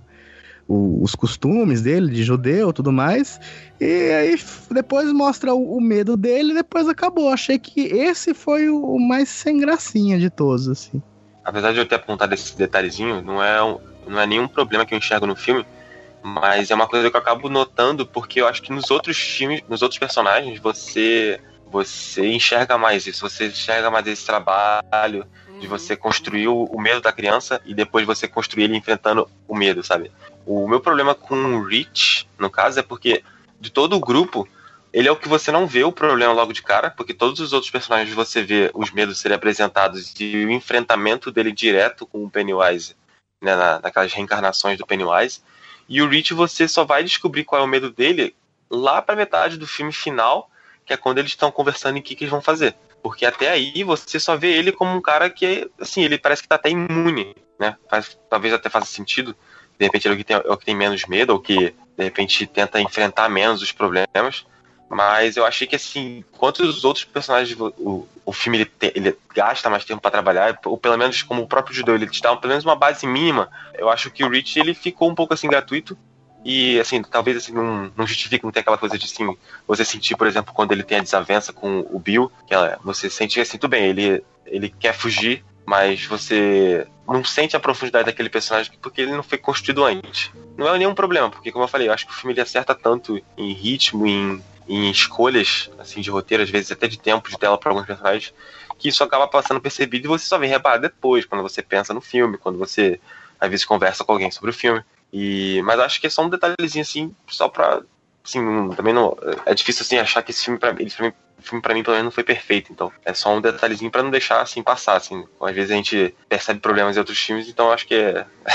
os costumes dele, de judeu e tudo mais, e aí depois mostra o medo dele e depois acabou. Achei que esse foi o mais sem gracinha de todos, assim. Apesar de eu ter apontado esse detalhezinho, não é nenhum problema que eu enxergo no filme, mas é uma coisa que eu acabo notando, porque eu acho que nos outros filmes, nos outros personagens, você enxerga mais isso, você enxerga mais esse trabalho de você construir o medo da criança e depois você construir ele enfrentando o medo, sabe? O meu problema com o Rich, no caso, é porque de todo o grupo, ele é o que você não vê o problema logo de cara, porque todos os outros personagens você vê os medos serem apresentados e o enfrentamento dele direto com o Pennywise, né, naquelas reencarnações do Pennywise. E o Rich você só vai descobrir qual é o medo dele lá pra metade do filme final, que é quando eles estão conversando em que eles vão fazer. Porque até aí você só vê ele como um cara que, assim, ele parece que tá até imune, né? Talvez até faça sentido. De repente ele é o que tem menos medo, ou que, de repente, tenta enfrentar menos os problemas. Mas eu achei que, assim, enquanto os outros personagens, o filme ele gasta mais tempo pra trabalhar, ou pelo menos como o próprio judeu, ele te dá pelo menos uma base mínima, eu acho que o Rich, ele ficou um pouco, assim, gratuito. E, assim, talvez assim, não justifique, não ter aquela coisa de, assim, você sentir, por exemplo, quando ele tem a desavença com o Bill, que você sente assim, tudo bem, ele quer fugir, mas você não sente a profundidade daquele personagem porque ele não foi construído antes. Não é nenhum problema, porque, como eu falei, eu acho que o filme ele acerta tanto em ritmo, em escolhas, assim, de roteiro, às vezes até de tempo de tela para alguns personagens, que isso acaba passando percebido e você só vem reparar depois, quando você pensa no filme, quando você, às vezes, conversa com alguém sobre o filme. Mas acho que é só um detalhezinho, assim, só pra... Assim, também não... É difícil, assim, achar que esse filme, pra mim, pelo menos, não foi perfeito. Então, é só um detalhezinho pra não deixar, assim, passar, assim. Às vezes a gente percebe problemas em outros filmes, então acho que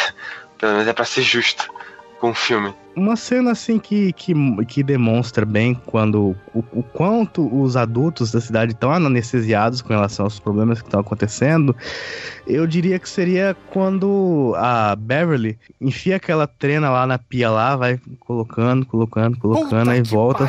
pelo menos é pra ser justo com o filme. Uma cena, assim, que demonstra bem quando o quanto os adultos da cidade estão anestesiados com relação aos problemas que estão acontecendo, eu diria que seria quando a Beverly enfia aquela trena lá na pia lá, vai colocando, aí volta,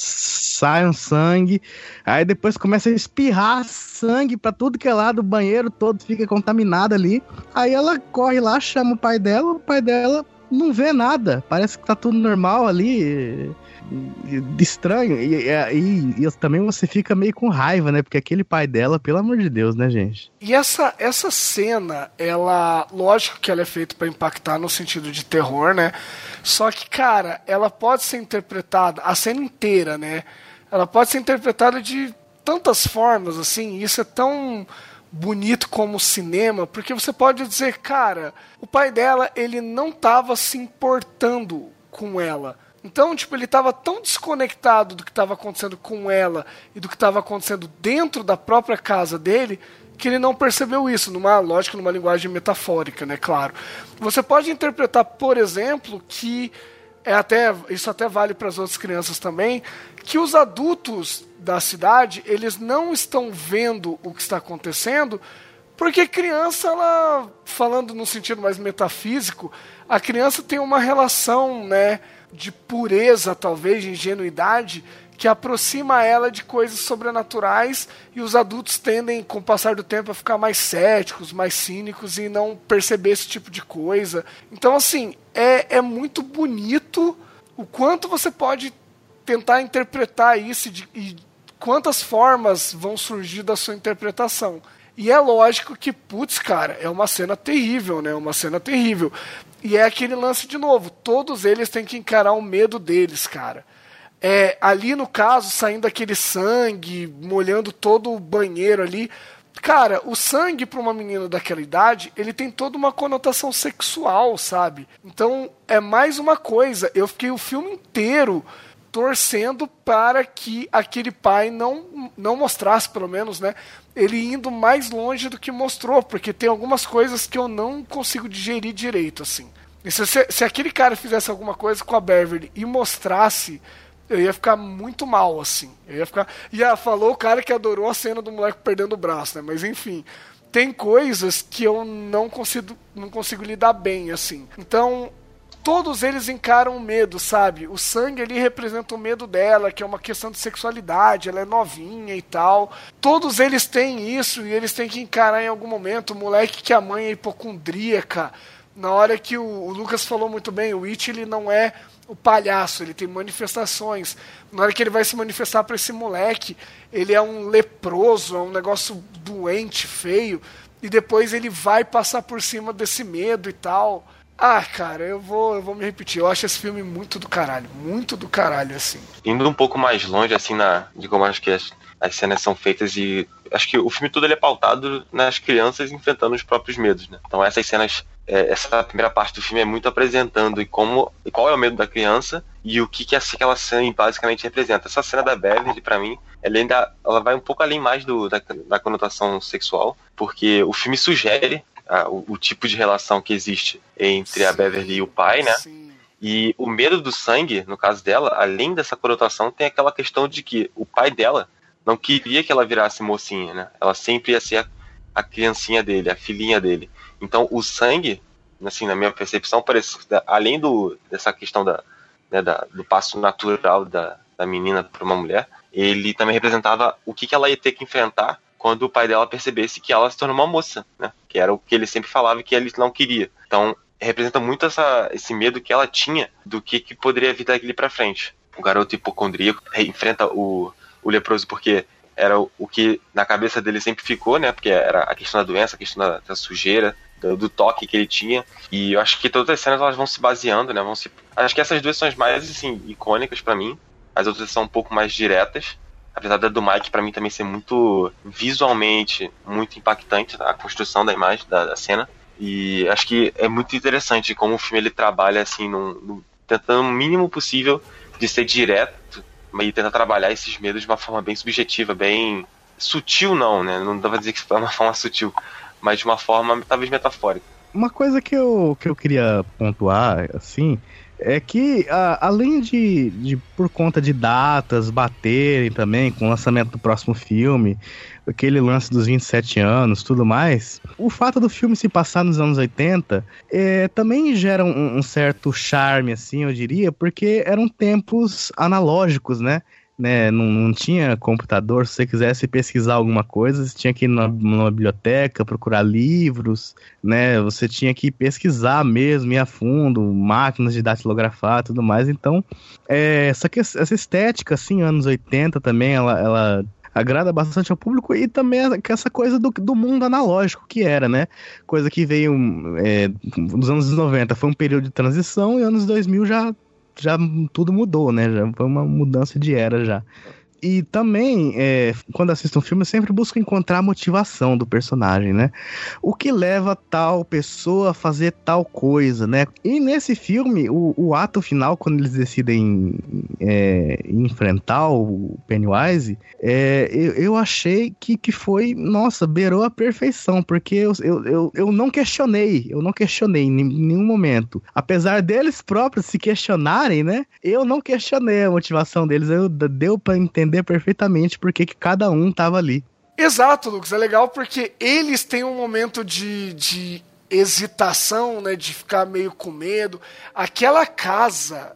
sai um sangue, aí depois começa a espirrar sangue pra tudo que é lado, o banheiro todo fica contaminado ali, aí ela corre lá, chama o pai dela não vê nada, parece que tá tudo normal ali, estranho, e também você fica meio com raiva, né, porque aquele pai dela, pelo amor de Deus, né, gente? E essa cena, ela, lógico que ela é feita pra impactar no sentido de terror, né, só que, cara, ela pode ser interpretada, a cena inteira, né, ela pode ser interpretada de tantas formas, assim, isso é tão bonito como cinema, porque você pode dizer, cara, o pai dela, ele não estava se importando com ela. Então, tipo, ele estava tão desconectado do que estava acontecendo com ela e do que estava acontecendo dentro da própria casa dele, que ele não percebeu isso, lógico, numa linguagem metafórica, né, claro. Você pode interpretar, por exemplo, que isso até vale para as outras crianças também, que os adultos da cidade, eles não estão vendo o que está acontecendo, porque criança, ela, falando no sentido mais metafísico, a criança tem uma relação, né, de pureza, talvez, de ingenuidade, que aproxima ela de coisas sobrenaturais, e os adultos tendem, com o passar do tempo, a ficar mais céticos, mais cínicos e não perceber esse tipo de coisa. Então, assim, é muito bonito o quanto você pode tentar interpretar isso e quantas formas vão surgir da sua interpretação. E é lógico que, putz, cara, é uma cena terrível, né? Uma cena terrível. E é aquele lance de novo, todos eles têm que encarar o medo deles, cara. Ali no caso, saindo aquele sangue, molhando todo o banheiro ali. Cara, o sangue para uma menina daquela idade, ele tem toda uma conotação sexual, sabe? Então, é mais uma coisa. Eu fiquei o filme inteiro torcendo para que aquele pai não mostrasse, pelo menos, né? Ele indo mais longe do que mostrou, porque tem algumas coisas que eu não consigo digerir direito, assim. E se aquele cara fizesse alguma coisa com a Beverly e mostrasse, eu ia ficar muito mal, assim. Eu ia ficar... falou o cara que adorou a cena do moleque perdendo o braço, né? Mas enfim, tem coisas que eu não consigo lidar bem, assim. Então, todos eles encaram o medo, sabe? O sangue ali representa o medo dela, que é uma questão de sexualidade, ela é novinha e tal. Todos eles têm isso e eles têm que encarar em algum momento. O moleque que a mãe é hipocondríaca. Na hora que o Lucas falou muito bem, o It, ele não é o palhaço, ele tem manifestações. Na hora que ele vai se manifestar para esse moleque, ele é um leproso, é um negócio doente, feio, e depois ele vai passar por cima desse medo e tal. Ah, cara, eu vou me repetir, eu acho esse filme muito do caralho, assim. Indo um pouco mais longe, assim, de como acho que as cenas são feitas, e acho que o filme todo ele é pautado nas crianças enfrentando os próprios medos, né? Então essas cenas, essa primeira parte do filme é muito apresentando e qual é o medo da criança e o que aquela cena basicamente representa. Essa cena da Beverly, pra mim, ela vai um pouco além mais da conotação sexual, porque o filme sugere o tipo de relação que existe entre a Beverly e o pai, né? Sim. E o medo do sangue, no caso dela, além dessa conotação, tem aquela questão de que o pai dela não queria que ela virasse mocinha, né? Ela sempre ia ser a criancinha dele, a filhinha dele. Então o sangue, assim, na minha percepção, parece, além dessa questão do passo natural da menina para uma mulher, ele também representava o que ela ia ter que enfrentar quando o pai dela percebesse que ela se tornou uma moça, né? Que era o que ele sempre falava que ele não queria. Então representa muito esse medo que ela tinha do que poderia vir daqui pra frente. O garoto hipocondríaco enfrenta o leproso porque era o que na cabeça dele sempre ficou, né? Porque era a questão da doença, a questão da sujeira, do toque que ele tinha. E eu acho que todas as cenas elas vão se baseando, né? Acho que essas duas são as mais, assim, icônicas pra mim. As outras são um pouco mais diretas. Apesar da do Mike, pra mim, também ser muito visualmente muito impactante, a construção da imagem, da cena. E acho que é muito interessante como o filme ele trabalha, assim, tentando o mínimo possível de ser direto e tentar trabalhar esses medos de uma forma bem subjetiva, bem sutil, não, né? Não dá pra dizer que é uma forma sutil, mas de uma forma talvez metafórica. Uma coisa que eu queria pontuar, assim, é que além de por conta de datas baterem também com o lançamento do próximo filme, aquele lance dos 27 anos, tudo mais, o fato do filme se passar nos anos 80 também gera um certo charme, assim, eu diria, porque eram tempos analógicos, né? Não tinha computador. Se você quisesse pesquisar alguma coisa, você tinha que ir numa biblioteca, procurar livros, né? Você tinha que pesquisar mesmo, ir a fundo, máquinas de datilografar e tudo mais. Então, essa estética, assim, anos 80 também, ela agrada bastante ao público, e também essa coisa do mundo analógico que era, né? Coisa que veio nos anos 90, foi um período de transição, e anos 2000 já tudo mudou, né? Já foi uma mudança de era já. E também, quando assisto um filme, eu sempre busco encontrar a motivação do personagem, né? O que leva tal pessoa a fazer tal coisa, né? E nesse filme, o ato final, quando eles decidem enfrentar o Pennywise, eu achei que foi, nossa, beirou a perfeição, porque eu não questionei em nenhum momento. Apesar deles próprios se questionarem, né? Eu não questionei a motivação deles, deu pra entender perfeitamente porque que cada um tava ali. Exato, Lucas, é legal porque eles têm um momento de hesitação, né, de ficar meio com medo. Aquela casa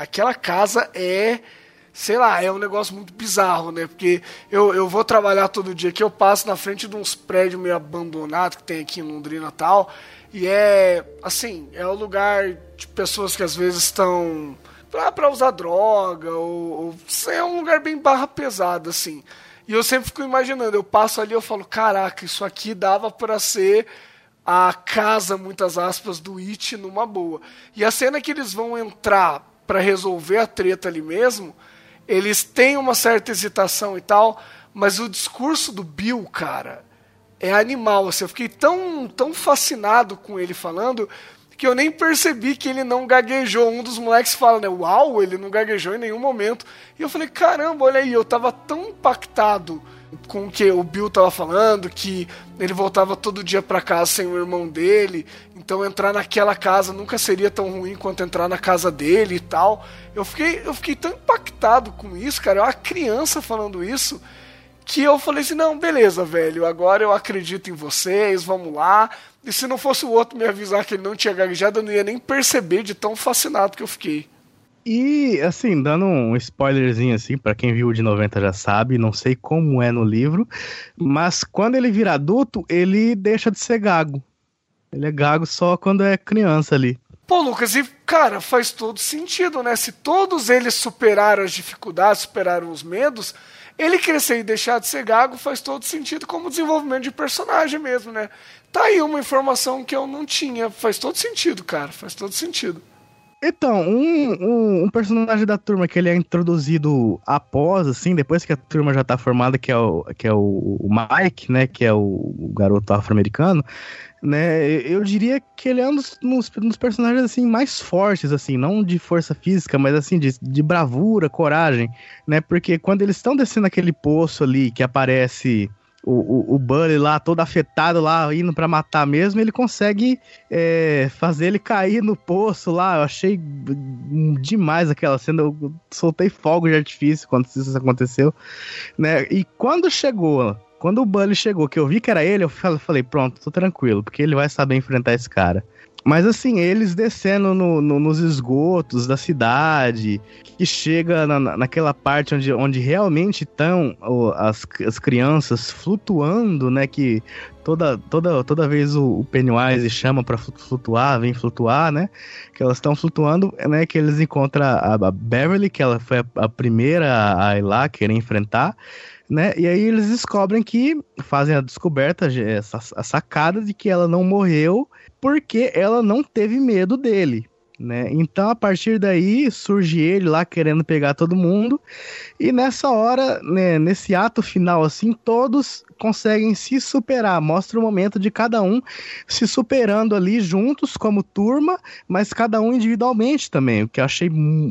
sei lá, é um negócio muito bizarro, né, porque eu vou trabalhar todo dia aqui, eu passo na frente de uns prédios meio abandonados que tem aqui em Londrina e tal, e assim, é um lugar de pessoas que às vezes estão pra usar droga, ou é um lugar bem barra pesada, assim. E eu sempre fico imaginando, eu passo ali e eu falo, caraca, isso aqui dava pra ser a casa, muitas aspas, do It numa boa. E a cena que eles vão entrar pra resolver a treta ali mesmo, eles têm uma certa hesitação e tal, mas o discurso do Bill, cara, é animal. Assim, eu fiquei tão fascinado com ele falando que eu nem percebi que ele não gaguejou. Um dos moleques fala, né, uau, ele não gaguejou em nenhum momento. E eu falei, caramba, olha aí, eu tava tão impactado com o que o Bill tava falando, que ele voltava todo dia pra casa sem o irmão dele, então entrar naquela casa nunca seria tão ruim quanto entrar na casa dele e tal. Eu fiquei tão impactado com isso, cara, eu era uma criança falando isso, que eu falei assim, não, beleza, velho, agora eu acredito em vocês, vamos lá. E se não fosse o outro me avisar que ele não tinha gaguejado, eu não ia nem perceber de tão fascinado que eu fiquei. E, assim, dando um spoilerzinho, assim, pra quem viu o de 90 já sabe, não sei como é no livro, mas quando ele vira adulto, ele deixa de ser gago. Ele é gago só quando é criança ali. Pô, Lucas, e, cara, faz todo sentido, né? Se todos eles superaram as dificuldades, superaram os medos, ele crescer e deixar de ser gago faz todo sentido como desenvolvimento de personagem mesmo, né? Tá aí uma informação que eu não tinha. Faz todo sentido, cara, faz todo sentido. Então, um personagem da turma que ele é introduzido após, assim, depois que a turma já tá formada, que é o Mike, né, que é o garoto afro-americano, né, eu diria que ele é um dos personagens, assim, mais fortes, assim, não de força física, mas, assim, de bravura, coragem, né, porque quando eles estão descendo aquele poço ali, que aparece o Bully lá, todo afetado lá, indo pra matar mesmo, ele consegue fazer ele cair no poço lá. Eu achei demais aquela cena, eu soltei fogo de artifício quando isso aconteceu, né? E quando o Bully chegou, que eu vi que era ele, eu falei, pronto, tô tranquilo, porque ele vai saber enfrentar esse cara. Mas assim, eles descendo nos esgotos da cidade, que chega naquela parte onde realmente estão as crianças flutuando, né? Que toda vez o Pennywise chama pra flutuar, vem flutuar, né? Que elas estão flutuando, né? Que eles encontram a Beverly, que ela foi a primeira a ir lá querer enfrentar, né? E aí eles descobrem que fazem a descoberta, a sacada de que ela não morreu porque ela não teve medo dele, né? Então, a partir daí, surge ele lá querendo pegar todo mundo, e nessa hora, né, nesse ato final, assim, todos conseguem se superar, mostra o momento de cada um se superando ali juntos como turma, mas cada um individualmente também, o que eu achei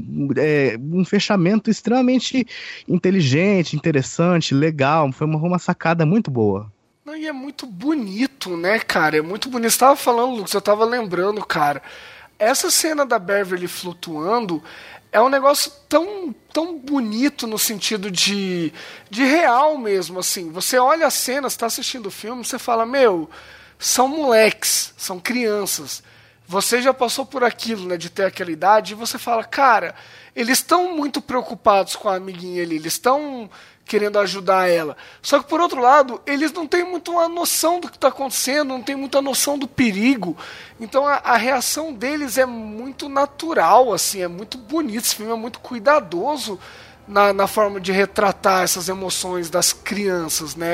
um fechamento extremamente inteligente, interessante, legal, foi uma sacada muito boa. E é muito bonito, né, cara? É muito bonito. Você tava falando, Lucas, eu tava lembrando, cara. Essa cena da Beverly flutuando é um negócio tão bonito no sentido de real mesmo, assim. Você olha a cena, você tá assistindo o filme, você fala, meu, são moleques, são crianças. Você já passou por aquilo, né, de ter aquela idade, e você fala, cara, eles estão muito preocupados com a amiguinha ali, eles estão querendo ajudar ela. Só que, por outro lado, eles não têm muito uma noção do que está acontecendo, não têm muita noção do perigo. Então, a reação deles é muito natural, assim, é muito bonito. Esse filme é muito cuidadoso na forma de retratar essas emoções das crianças, né?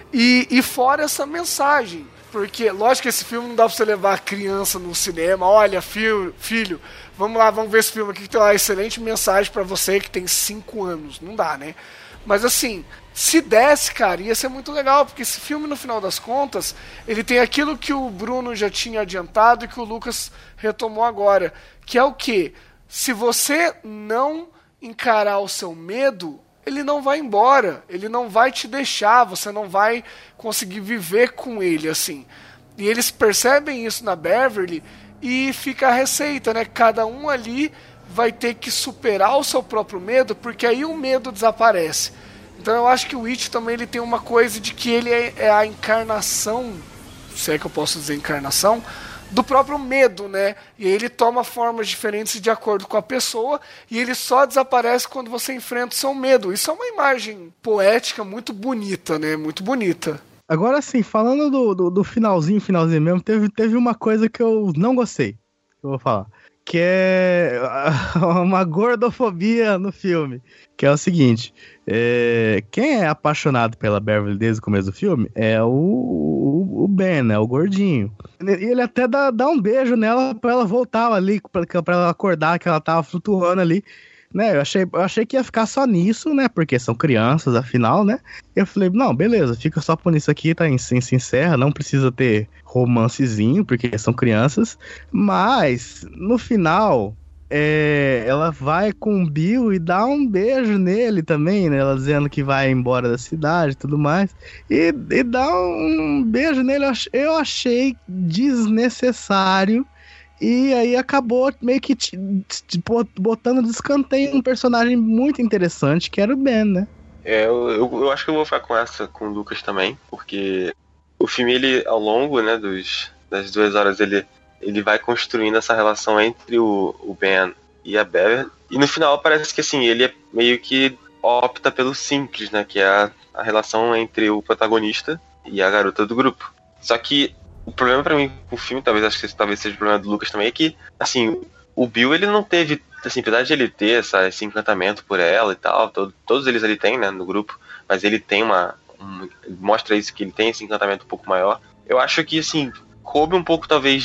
E fora essa mensagem. Porque, lógico que esse filme não dá pra você levar a criança no cinema. Olha, filho, vamos lá, vamos ver esse filme aqui que tem uma excelente mensagem pra você que tem 5 anos. Não dá, né? Mas assim, se desse, cara, ia ser muito legal, porque esse filme, no final das contas, ele tem aquilo que o Bruno já tinha adiantado e que o Lucas retomou agora, que é o quê? Se você não encarar o seu medo, ele não vai embora, ele não vai te deixar, você não vai conseguir viver com ele, assim. E eles percebem isso na Beverly e fica a receita, né? Cada um ali vai ter que superar o seu próprio medo, porque aí o medo desaparece. Então eu acho que o It também ele tem uma coisa de que ele é a encarnação, se é que eu posso dizer encarnação, do próprio medo, né? E ele toma formas diferentes de acordo com a pessoa, e ele só desaparece quando você enfrenta o seu medo. Isso é uma imagem poética muito bonita, né? Muito bonita. Agora, assim, falando do finalzinho mesmo, teve uma coisa que eu não gostei, que eu vou falar, que é uma gordofobia no filme, que é o seguinte, quem é apaixonado pela Beverly desde o começo do filme é o Ben, né, o gordinho. E ele até dá um beijo nela pra ela voltar ali, pra ela acordar que ela tava flutuando ali, né, eu achei que ia ficar só nisso, né, porque são crianças, afinal, né, eu falei, não, beleza, fica só por isso aqui, tá, se encerra, não precisa ter romancezinho, porque são crianças, mas, no final, ela vai com o Bill e dá um beijo nele também, né? Ela dizendo que vai embora da cidade e tudo mais. E dá um beijo nele, eu achei desnecessário. E aí acabou meio que botando de escanteio um personagem muito interessante, que era o Ben, né? Eu acho que eu vou ficar com o Lucas também, porque o filme, ele, ao longo, né, das 2 horas, ele vai construindo essa relação entre o Ben e a Beverly, e no final parece que, assim, ele meio que opta pelo simples, né, que é a relação entre o protagonista e a garota do grupo. Só que o problema pra mim com o filme, talvez seja o problema do Lucas também, é que, assim, o Bill, ele não teve, assim, apesar de ele ter esse encantamento por ela e tal, todos eles ele tem, né, no grupo, mas ele tem mostra isso, que ele tem esse encantamento um pouco maior. Eu acho que, assim, coube um pouco, talvez,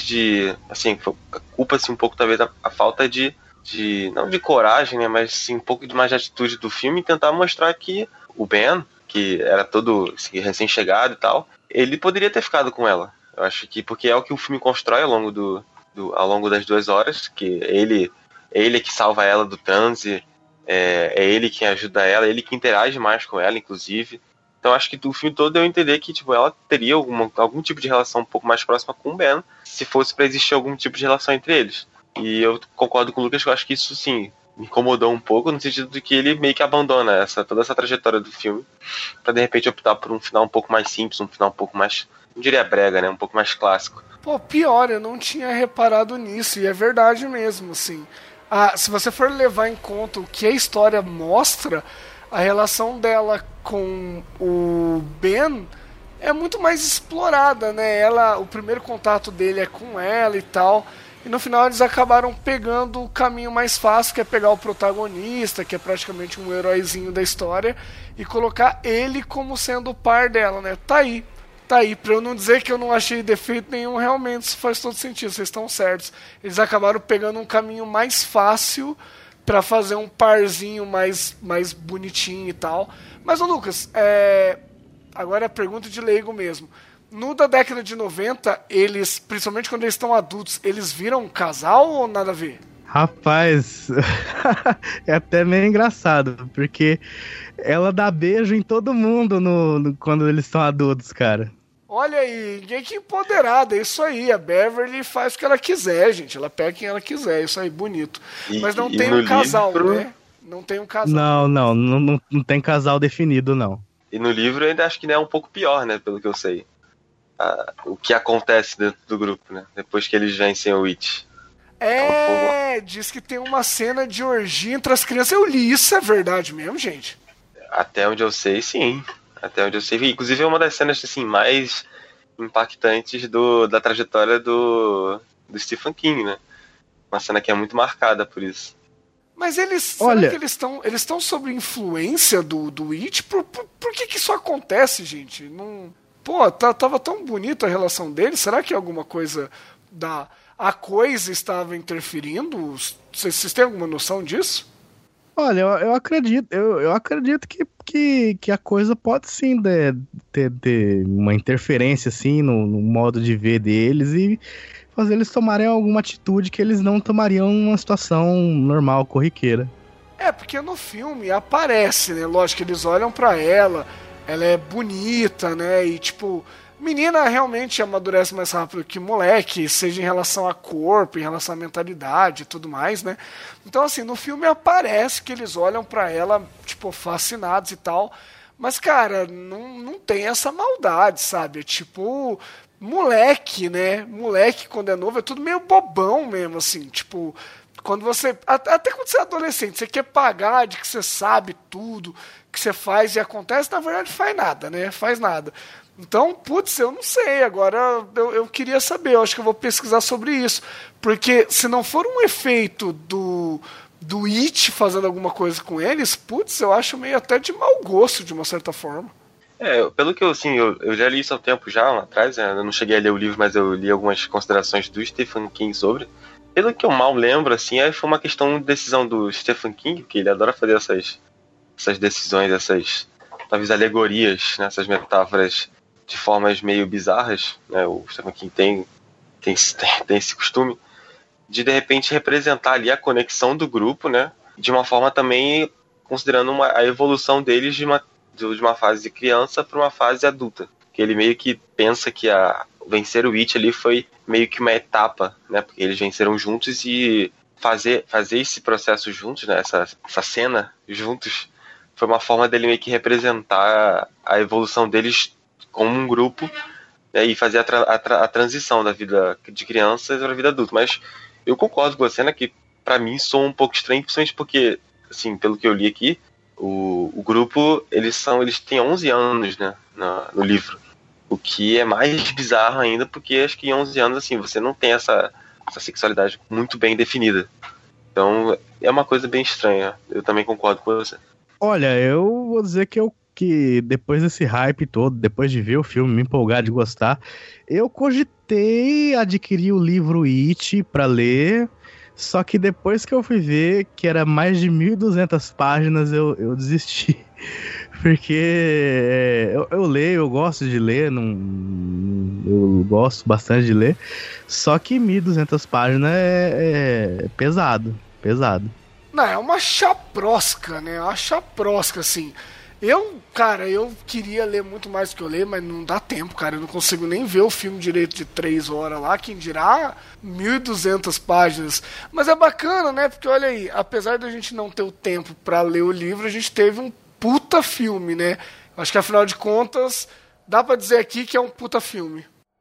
culpa-se um pouco, talvez, a falta de não de coragem, né, mas, sim, um pouco de mais de atitude do filme, e tentar mostrar que o Ben, que era todo, assim, recém-chegado e tal, ele poderia ter ficado com ela. Eu acho que, porque é o que o filme constrói ao longo das 2 horas, que ele que salva ela do transe, é ele que ajuda ela, ele que interage mais com ela, inclusive. Então acho que o filme todo deu a entender que, tipo, ela teria algum tipo de relação um pouco mais próxima com o Ben, se fosse pra existir algum tipo de relação entre eles. E eu concordo com o Lucas, que eu acho que isso, sim, me incomodou um pouco, no sentido de que ele meio que abandona toda essa trajetória do filme, pra de repente optar por um final um pouco mais simples, um final um pouco mais, não diria brega, né, um pouco mais clássico. Pô, pior, eu não tinha reparado nisso, e é verdade mesmo, assim. Se você for levar em conta o que a história mostra, a relação dela com o Ben é muito mais explorada, né? O primeiro contato dele é com ela e tal, e no final eles acabaram pegando o caminho mais fácil, que é pegar o protagonista, que é praticamente um heróizinho da história, e colocar ele como sendo o par dela, né? Tá aí, pra eu não dizer que eu não achei defeito nenhum, realmente isso faz todo sentido, vocês estão certos. Eles acabaram pegando um caminho mais fácil pra fazer um parzinho mais bonitinho e tal. Mas, ô Lucas, agora é pergunta de leigo mesmo. No da década de 90, eles, principalmente quando eles estão adultos, eles viram um casal ou nada a ver? Rapaz, é até meio engraçado, porque ela dá beijo em todo mundo quando eles estão adultos, cara. Olha aí, que empoderada, é isso aí. A Beverly faz o que ela quiser, gente. Ela pega quem ela quiser, isso aí, bonito. Mas não tem um casal, né? Não tem um casal. Não tem casal definido, não. E no livro eu ainda acho que é um pouco pior, né? Pelo que eu sei. O que acontece dentro do grupo, né? Depois que eles vencem o Witch. Diz que tem uma cena de orgia entre as crianças. Eu li isso, é verdade mesmo, gente? Até onde eu sei, sim. Até onde eu sei. Inclusive é uma das cenas, assim, mais impactantes da trajetória do Stephen King, né? Uma cena que é muito marcada por isso. Mas será que eles estão sob influência do It? Por que isso acontece, gente? Não... Pô, tava tão bonita a relação deles. Será que alguma coisa a coisa estava interferindo? Vocês têm alguma noção disso? Olha, eu acredito que a coisa pode sim ter uma interferência assim no modo de ver deles e fazer eles tomarem alguma atitude que eles não tomariam numa situação normal, corriqueira. Porque no filme aparece, né? Lógico que eles olham pra ela é bonita, né? E tipo, menina realmente amadurece mais rápido que moleque, seja em relação a corpo, em relação à mentalidade e tudo mais, né? Então, assim, no filme aparece que eles olham pra ela, tipo, fascinados e tal, mas, cara, não tem essa maldade, sabe? É tipo, moleque, né? Moleque, quando é novo, é tudo meio bobão mesmo, assim, tipo... Quando você... Até quando você é adolescente, você quer pagar de que você sabe tudo, que você faz e acontece, na verdade faz nada, né? Faz nada. Então, putz, eu não sei. Agora eu queria saber, eu acho que eu vou pesquisar sobre isso. Porque se não for um efeito do It fazendo alguma coisa com eles, putz, eu acho meio até de mau gosto, de uma certa forma. Pelo que eu já li isso há um tempo já, lá atrás, né? Eu não cheguei a ler o livro, mas eu li algumas considerações do Stephen King sobre. Pelo que eu mal lembro, assim, foi uma questão de decisão do Stephen King, que ele adora fazer essas decisões, essas, talvez, alegorias, né, essas metáforas de formas meio bizarras, né? O Stephen King tem esse costume. de repente representar ali a conexão do grupo, né? De uma forma também considerando a evolução deles de uma fase de criança para uma fase adulta. Que ele meio que pensa que vencer o It ali foi meio que uma etapa, né? Porque eles venceram juntos e fazer esse processo juntos, né? Essa cena juntos, foi uma forma dele meio que representar a evolução deles como um grupo, né? E fazer a transição da vida de criança para a vida adulta. Mas eu concordo com você, né? Que pra mim soa um pouco estranho, principalmente porque, assim, pelo que eu li aqui, o grupo, eles têm 11 anos, né? No livro. O que é mais bizarro ainda, porque acho que em 11 anos, assim, você não tem essa sexualidade muito bem definida. Então, é uma coisa bem estranha. Eu também concordo com você. Olha, eu vou dizer que depois desse hype todo, depois de ver o filme, me empolgar de gostar, eu cogitei adquirir o livro It pra ler, só que depois que eu fui ver que era mais de 1.200 páginas, eu desisti. Porque eu leio, eu gosto de ler, eu gosto bastante de ler, só que 1.200 páginas é pesado. Não, é uma chaprosca, né? Uma chaprosca, assim. Eu queria ler muito mais do que eu leio, mas não dá tempo, cara. Eu não consigo nem ver o filme direito de 3 horas lá, quem dirá 1.200 páginas. Mas é bacana, né? Porque olha aí, apesar de a gente não ter o tempo pra ler o livro, a gente teve um puta filme, né? Acho que afinal de contas, dá pra dizer aqui que é um puta filme.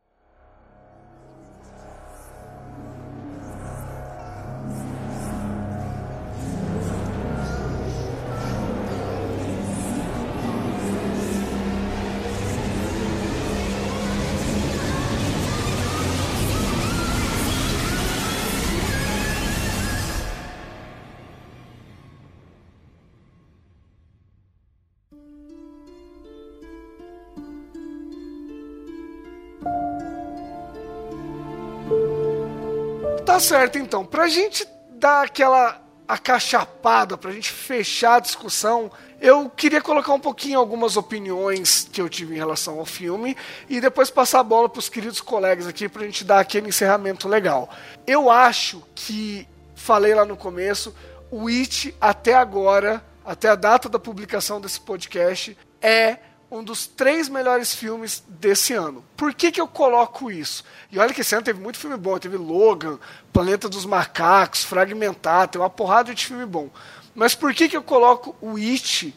Tá certo, então. Pra gente dar aquela acachapada, pra gente fechar a discussão, eu queria colocar um pouquinho algumas opiniões que eu tive em relação ao filme e depois passar a bola pros queridos colegas aqui pra gente dar aquele encerramento legal. Eu acho que, falei lá no começo, o It, até agora, até a data da publicação desse podcast, é um dos 3 melhores filmes desse ano. Por que eu coloco isso? E olha que esse ano teve muito filme bom. Teve Logan, Planeta dos Macacos, Fragmentado, tem uma porrada de filme bom. Mas por que eu coloco o It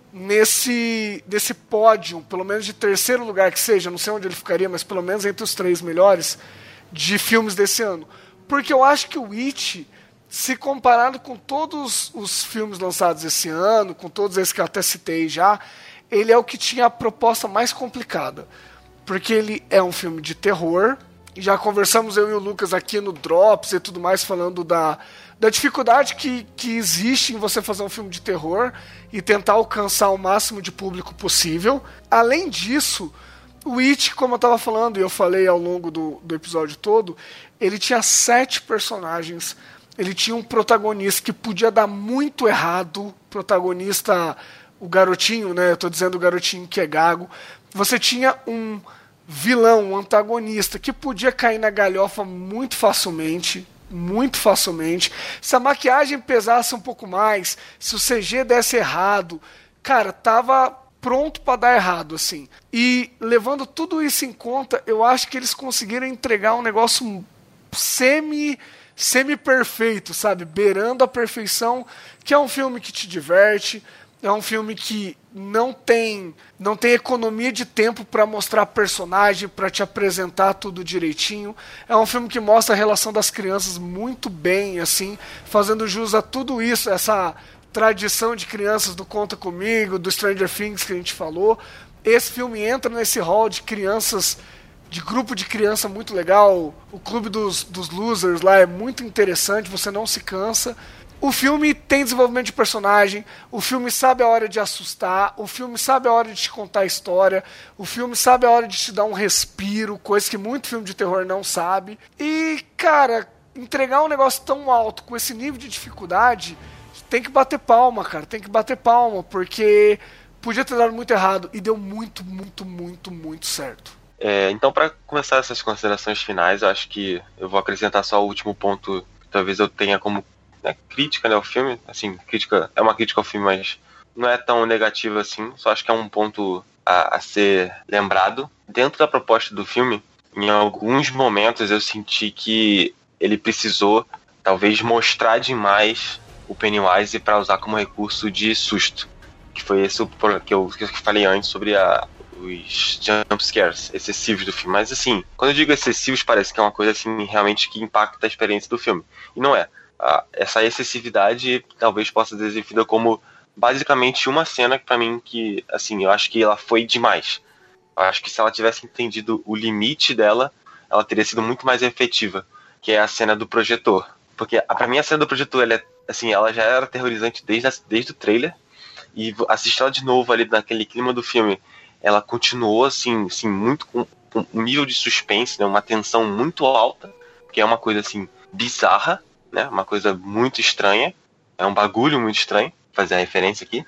nesse pódio, pelo menos de terceiro lugar que seja, não sei onde ele ficaria, mas pelo menos entre os 3 melhores de filmes desse ano? Porque eu acho que o It, se comparado com todos os filmes lançados esse ano, com todos esses que eu até citei já, ele é o que tinha a proposta mais complicada. Porque ele é um filme de terror. Já conversamos eu e o Lucas aqui no Drops e tudo mais, falando da dificuldade que existe em você fazer um filme de terror e tentar alcançar o máximo de público possível. Além disso, o It, como eu estava falando e eu falei ao longo do episódio todo, ele tinha 7 personagens. Ele tinha um protagonista que podia dar muito errado. Protagonista, o garotinho, né? Eu tô dizendo o garotinho que é gago. Você tinha um vilão, um antagonista que podia cair na galhofa muito facilmente. Se a maquiagem pesasse um pouco mais, se o CG desse errado, cara, tava pronto para dar errado, assim. E levando tudo isso em conta, eu acho que eles conseguiram entregar um negócio semi-perfeito, sabe? Beirando a perfeição, que é um filme que te diverte. É um filme que não tem economia de tempo para mostrar personagem, para te apresentar tudo direitinho. É um filme que mostra a relação das crianças muito bem, assim, fazendo jus a tudo isso, essa tradição de crianças do Conta Comigo, do Stranger Things que a gente falou. Esse filme entra nesse hall de crianças, de grupo de criança muito legal. O Clube dos Losers lá é muito interessante, você não se cansa. O filme tem desenvolvimento de personagem, o filme sabe a hora de assustar, o filme sabe a hora de te contar a história, o filme sabe a hora de te dar um respiro, coisa que muito filme de terror não sabe. E, cara, entregar um negócio tão alto, com esse nível de dificuldade, tem que bater palma, cara, porque podia ter dado muito errado e deu muito certo. Então, para começar essas considerações finais, eu acho que eu vou acrescentar só o último ponto que talvez eu tenha como, né, crítica, né, ao filme. Assim, é uma crítica ao filme, mas não é tão negativa assim. Só acho que é um ponto a ser lembrado. Dentro da proposta do filme, em alguns momentos eu senti que ele precisou, talvez, mostrar demais o Pennywise para usar como recurso de susto. Que foi esse que eu falei antes sobre os jump scares excessivos do filme. Mas assim, quando eu digo excessivos, parece que é uma coisa assim realmente que impacta a experiência do filme. E não é. Essa excessividade talvez possa ser definida como basicamente uma cena que, pra mim, que assim, eu acho que ela foi demais. Eu acho que se ela tivesse entendido o limite dela, ela teria sido muito mais efetiva, que é a cena do projetor. Porque pra mim a cena do projetor, ela já era aterrorizante desde o trailer, e assistir ela de novo ali naquele clima do filme, ela continuou assim muito com um nível de suspense, né, uma tensão muito alta, que é uma coisa assim bizarra, né, uma coisa muito estranha, é um bagulho muito estranho, fazer a referência aqui.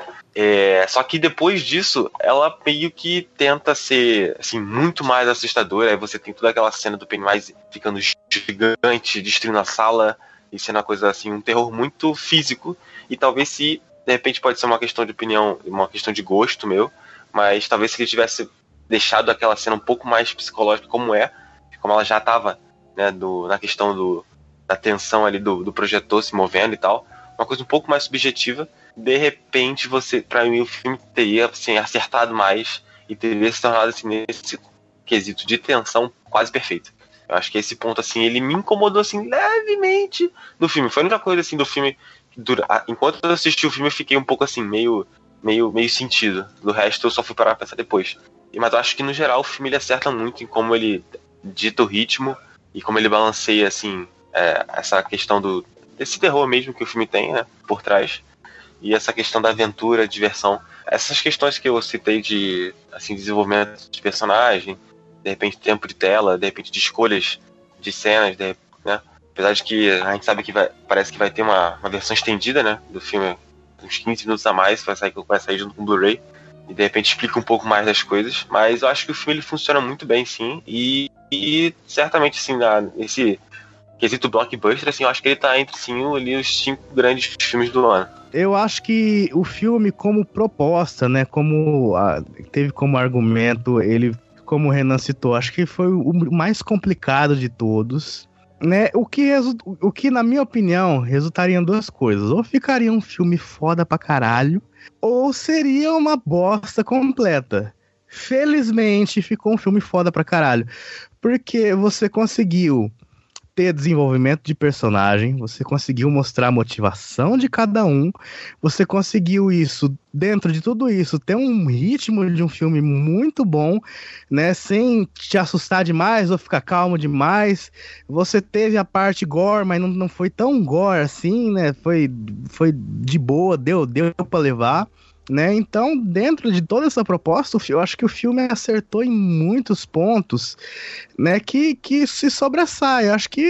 Só que depois disso, ela meio que tenta ser assim, muito mais assustadora. Aí você tem toda aquela cena do Pennywise ficando gigante, destruindo a sala, e sendo uma coisa assim, um terror muito físico. E talvez de repente pode ser uma questão de opinião, uma questão de gosto meu, mas talvez se ele tivesse deixado aquela cena um pouco mais psicológica como ela já estava, né, na questão da tensão ali do projetor se movendo e tal, uma coisa um pouco mais subjetiva, de repente pra mim o filme teria assim, acertado mais e teria se tornado assim, nesse quesito de tensão quase perfeito. Eu acho que esse ponto assim, ele me incomodou assim levemente no filme. Foi a única coisa assim do filme que enquanto eu assisti o filme eu fiquei um pouco assim, meio sentido. Do resto eu só fui parar pra pensar depois. Mas eu acho que no geral o filme ele acerta muito em como ele dita o ritmo e como ele balanceia assim, essa questão desse terror mesmo que o filme tem, né, por trás, e essa questão da aventura, diversão, essas questões que eu citei de assim, desenvolvimento de personagem, de repente tempo de tela, de repente de escolhas de cenas, né, apesar de que a gente sabe que parece que vai ter uma versão estendida, né, do filme, uns 15 minutos a mais, vai sair junto com o Blu-ray, e de repente explica um pouco mais das coisas, mas eu acho que o filme ele funciona muito bem, sim, e certamente assim, esse quesito blockbuster, assim, eu acho que ele tá entre, sim, ali os 5 grandes filmes do ano. Eu acho que o filme, como proposta, né, teve como argumento, ele, como o Renan citou, acho que foi o mais complicado de todos, né, o que, na minha opinião, resultaria em 2 coisas: ou ficaria um filme foda pra caralho, ou seria uma bosta completa. Felizmente, ficou um filme foda pra caralho, porque você conseguiu ter desenvolvimento de personagem, você conseguiu mostrar a motivação de cada um, você conseguiu isso, dentro de tudo isso, ter um ritmo de um filme muito bom, né, sem te assustar demais ou ficar calmo demais. Você teve a parte gore, mas não foi tão gore assim, né, foi de boa, deu pra levar, né? Então, dentro de toda essa proposta, eu acho que o filme acertou em muitos pontos, né, que se sobressai. Eu acho que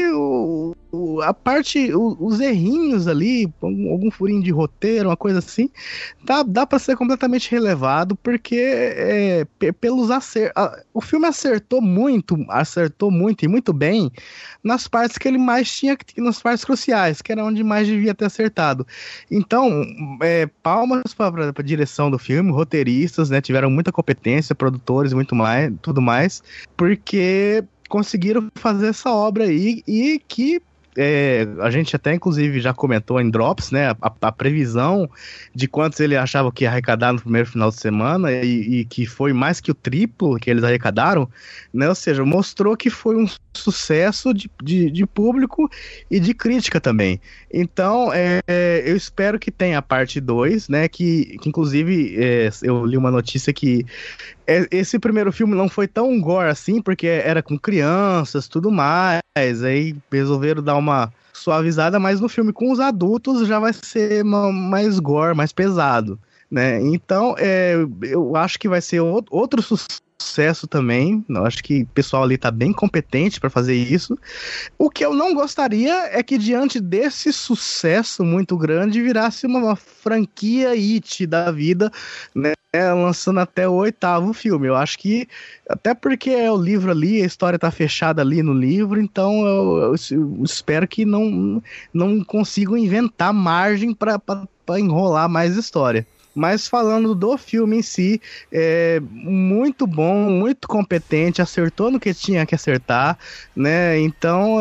os errinhos ali, algum furinho de roteiro, uma coisa assim, dá para ser completamente relevado, porque pelos acertos, o filme acertou muito e muito bem nas partes que ele mais tinha, nas partes cruciais, que era onde mais devia ter acertado. Então, palmas para a direção do filme, roteiristas, né, tiveram muita competência, produtores, tudo mais, porque conseguiram fazer essa obra aí, e que a gente até inclusive já comentou em Drops, né, a previsão de quantos ele achava que ia arrecadar no primeiro final de semana, e que foi mais que o triplo que eles arrecadaram, né, ou seja, mostrou que foi um sucesso de público e de crítica também. Então, eu espero que tenha a parte 2, né, que inclusive eu li uma notícia que esse primeiro filme não foi tão gore assim, porque era com crianças, tudo mais, aí resolveram dar uma suavizada, mas no filme com os adultos já vai ser mais gore, mais pesado, né? Então, eu acho que vai ser outro sucesso também. Eu acho que o pessoal ali tá bem competente para fazer isso. O que eu não gostaria é que, diante desse sucesso muito grande, virasse uma franquia It da vida, né? lançando até o 8º filme. Eu acho que, até porque é o livro ali, a história tá fechada ali no livro, então eu espero que não consigam inventar margem para enrolar mais história. Mas falando do filme em si, é muito bom, muito competente, acertou no que tinha que acertar, né? Então,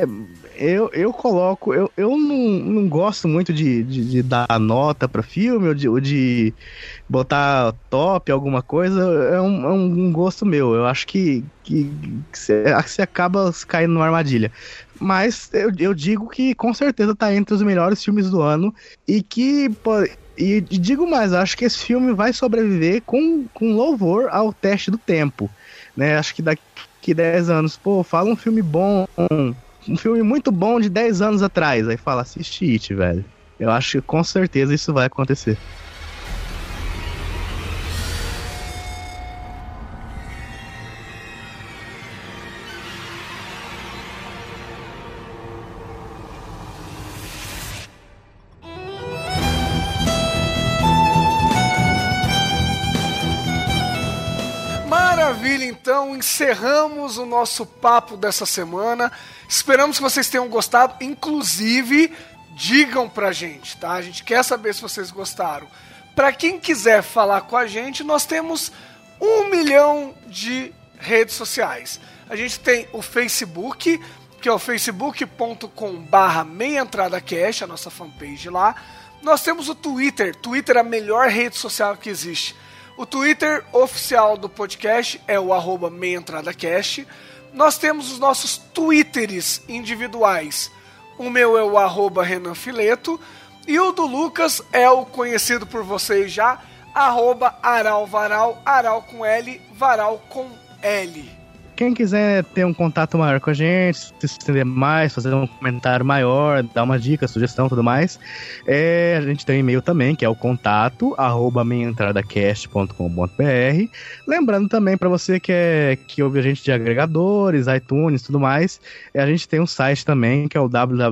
eu não gosto muito de dar nota para filme ou de botar top, alguma coisa, é um gosto meu. Eu acho que você acaba caindo numa armadilha. Mas eu digo que com certeza tá entre os melhores filmes do ano e que... E digo mais, acho que esse filme vai sobreviver com louvor ao teste do tempo, né? Acho que daqui 10 anos, fala um filme bom, um filme muito bom de 10 anos atrás, aí fala, assiste It, velho. Eu acho que com certeza isso vai acontecer. Maravilha, então encerramos o nosso papo dessa semana. Esperamos que vocês tenham gostado. Inclusive, digam pra gente, tá? A gente quer saber se vocês gostaram. Pra quem quiser falar com a gente, nós temos 1 milhão de redes sociais. A gente tem o Facebook, que é o facebook.com/meiaentradacast, a nossa fanpage lá. Nós temos o Twitter. Twitter é a melhor rede social que existe. O Twitter oficial do podcast é o @meiaentradacast. Nós temos os nossos Twitters individuais. O meu é o @renanfileto. E o do Lucas é o conhecido por vocês já, @aralvaral, aral com L, varal com L. Quem quiser ter um contato maior com a gente, se estender mais, fazer um comentário maior, dar uma dica, sugestão, tudo mais, a gente tem um e-mail também, que é o contato @meiaentradacast.com.br. Lembrando também para você que ouve a gente de agregadores, iTunes, tudo mais, a gente tem um site também, que é o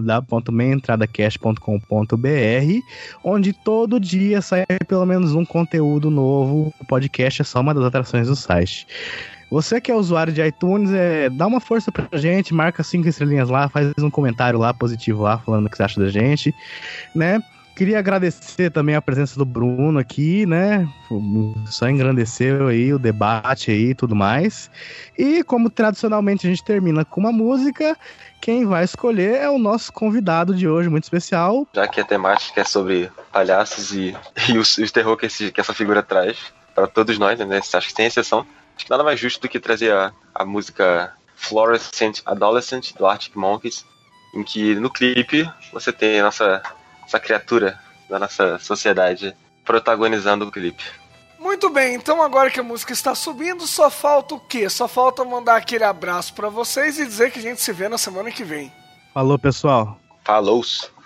www.meiaentradacast.com.br, onde todo dia sai pelo menos um conteúdo novo. O podcast é só uma das atrações do site. Você que é usuário de iTunes, dá uma força pra gente, marca 5 estrelinhas lá, faz um comentário lá, positivo lá, falando o que você acha da gente, né? Queria agradecer também a presença do Bruno aqui, né? Só engrandeceu aí o debate aí e tudo mais. E como tradicionalmente a gente termina com uma música, quem vai escolher é o nosso convidado de hoje, muito especial. Já que a temática é sobre palhaços e o terror que essa figura traz para todos nós, né? Acho que sem exceção. Acho que nada mais justo do que trazer a música Fluorescent Adolescent, do Arctic Monkeys, em que no clipe você tem essa criatura da nossa sociedade protagonizando o clipe. Muito bem, então agora que a música está subindo, só falta o quê? Só falta mandar aquele abraço para vocês e dizer que a gente se vê na semana que vem. Falou, pessoal. Falou.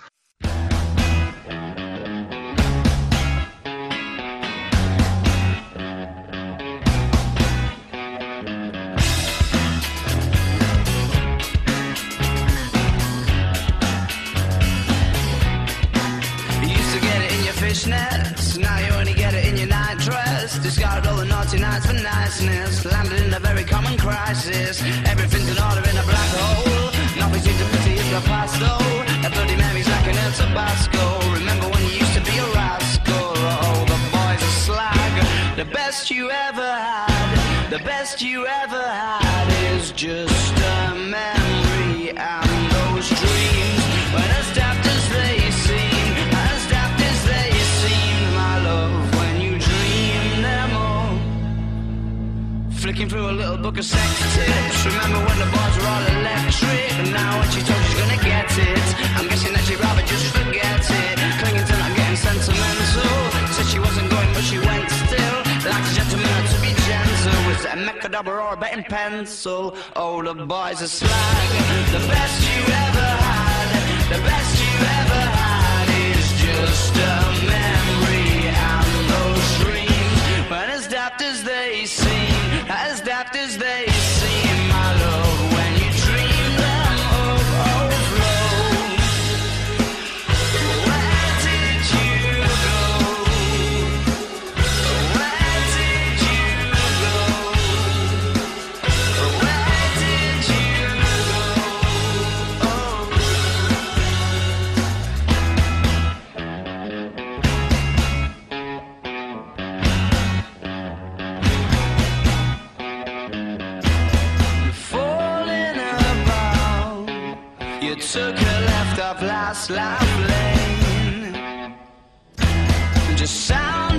Now you only get it in your night dress. Discarded all the naughty nights for niceness. Landed in a very common crisis. Everything's in order in a black hole. Nothing seems to pity in the past though. A bloody memory's like an El Tabasco. Remember when you used to be a rascal? Oh, the boys are slag. The best you ever had, the best you ever had is just a memory. And those dreams, when as daft as they seem, as daft as they seem, my love, when you dream them all. Flicking through a little book of sex tips. Remember when the boys were all electric? And now when she told she's gonna get it, I'm guessing that she'd rather just forget it. Clinging to not getting sentimental. Said she wasn't going but she went still. Like a gentleman had to be gentle. Was it a Mechadobber or a betting pencil? Oh, the boys are slag. The best you ever had, the best you ever had is just a memory. And those dreams, when as daft as they seem, as daft as they seem, my love, when you dream them overflow. Where did you go? Where took a left off Last Life Lane. Just sound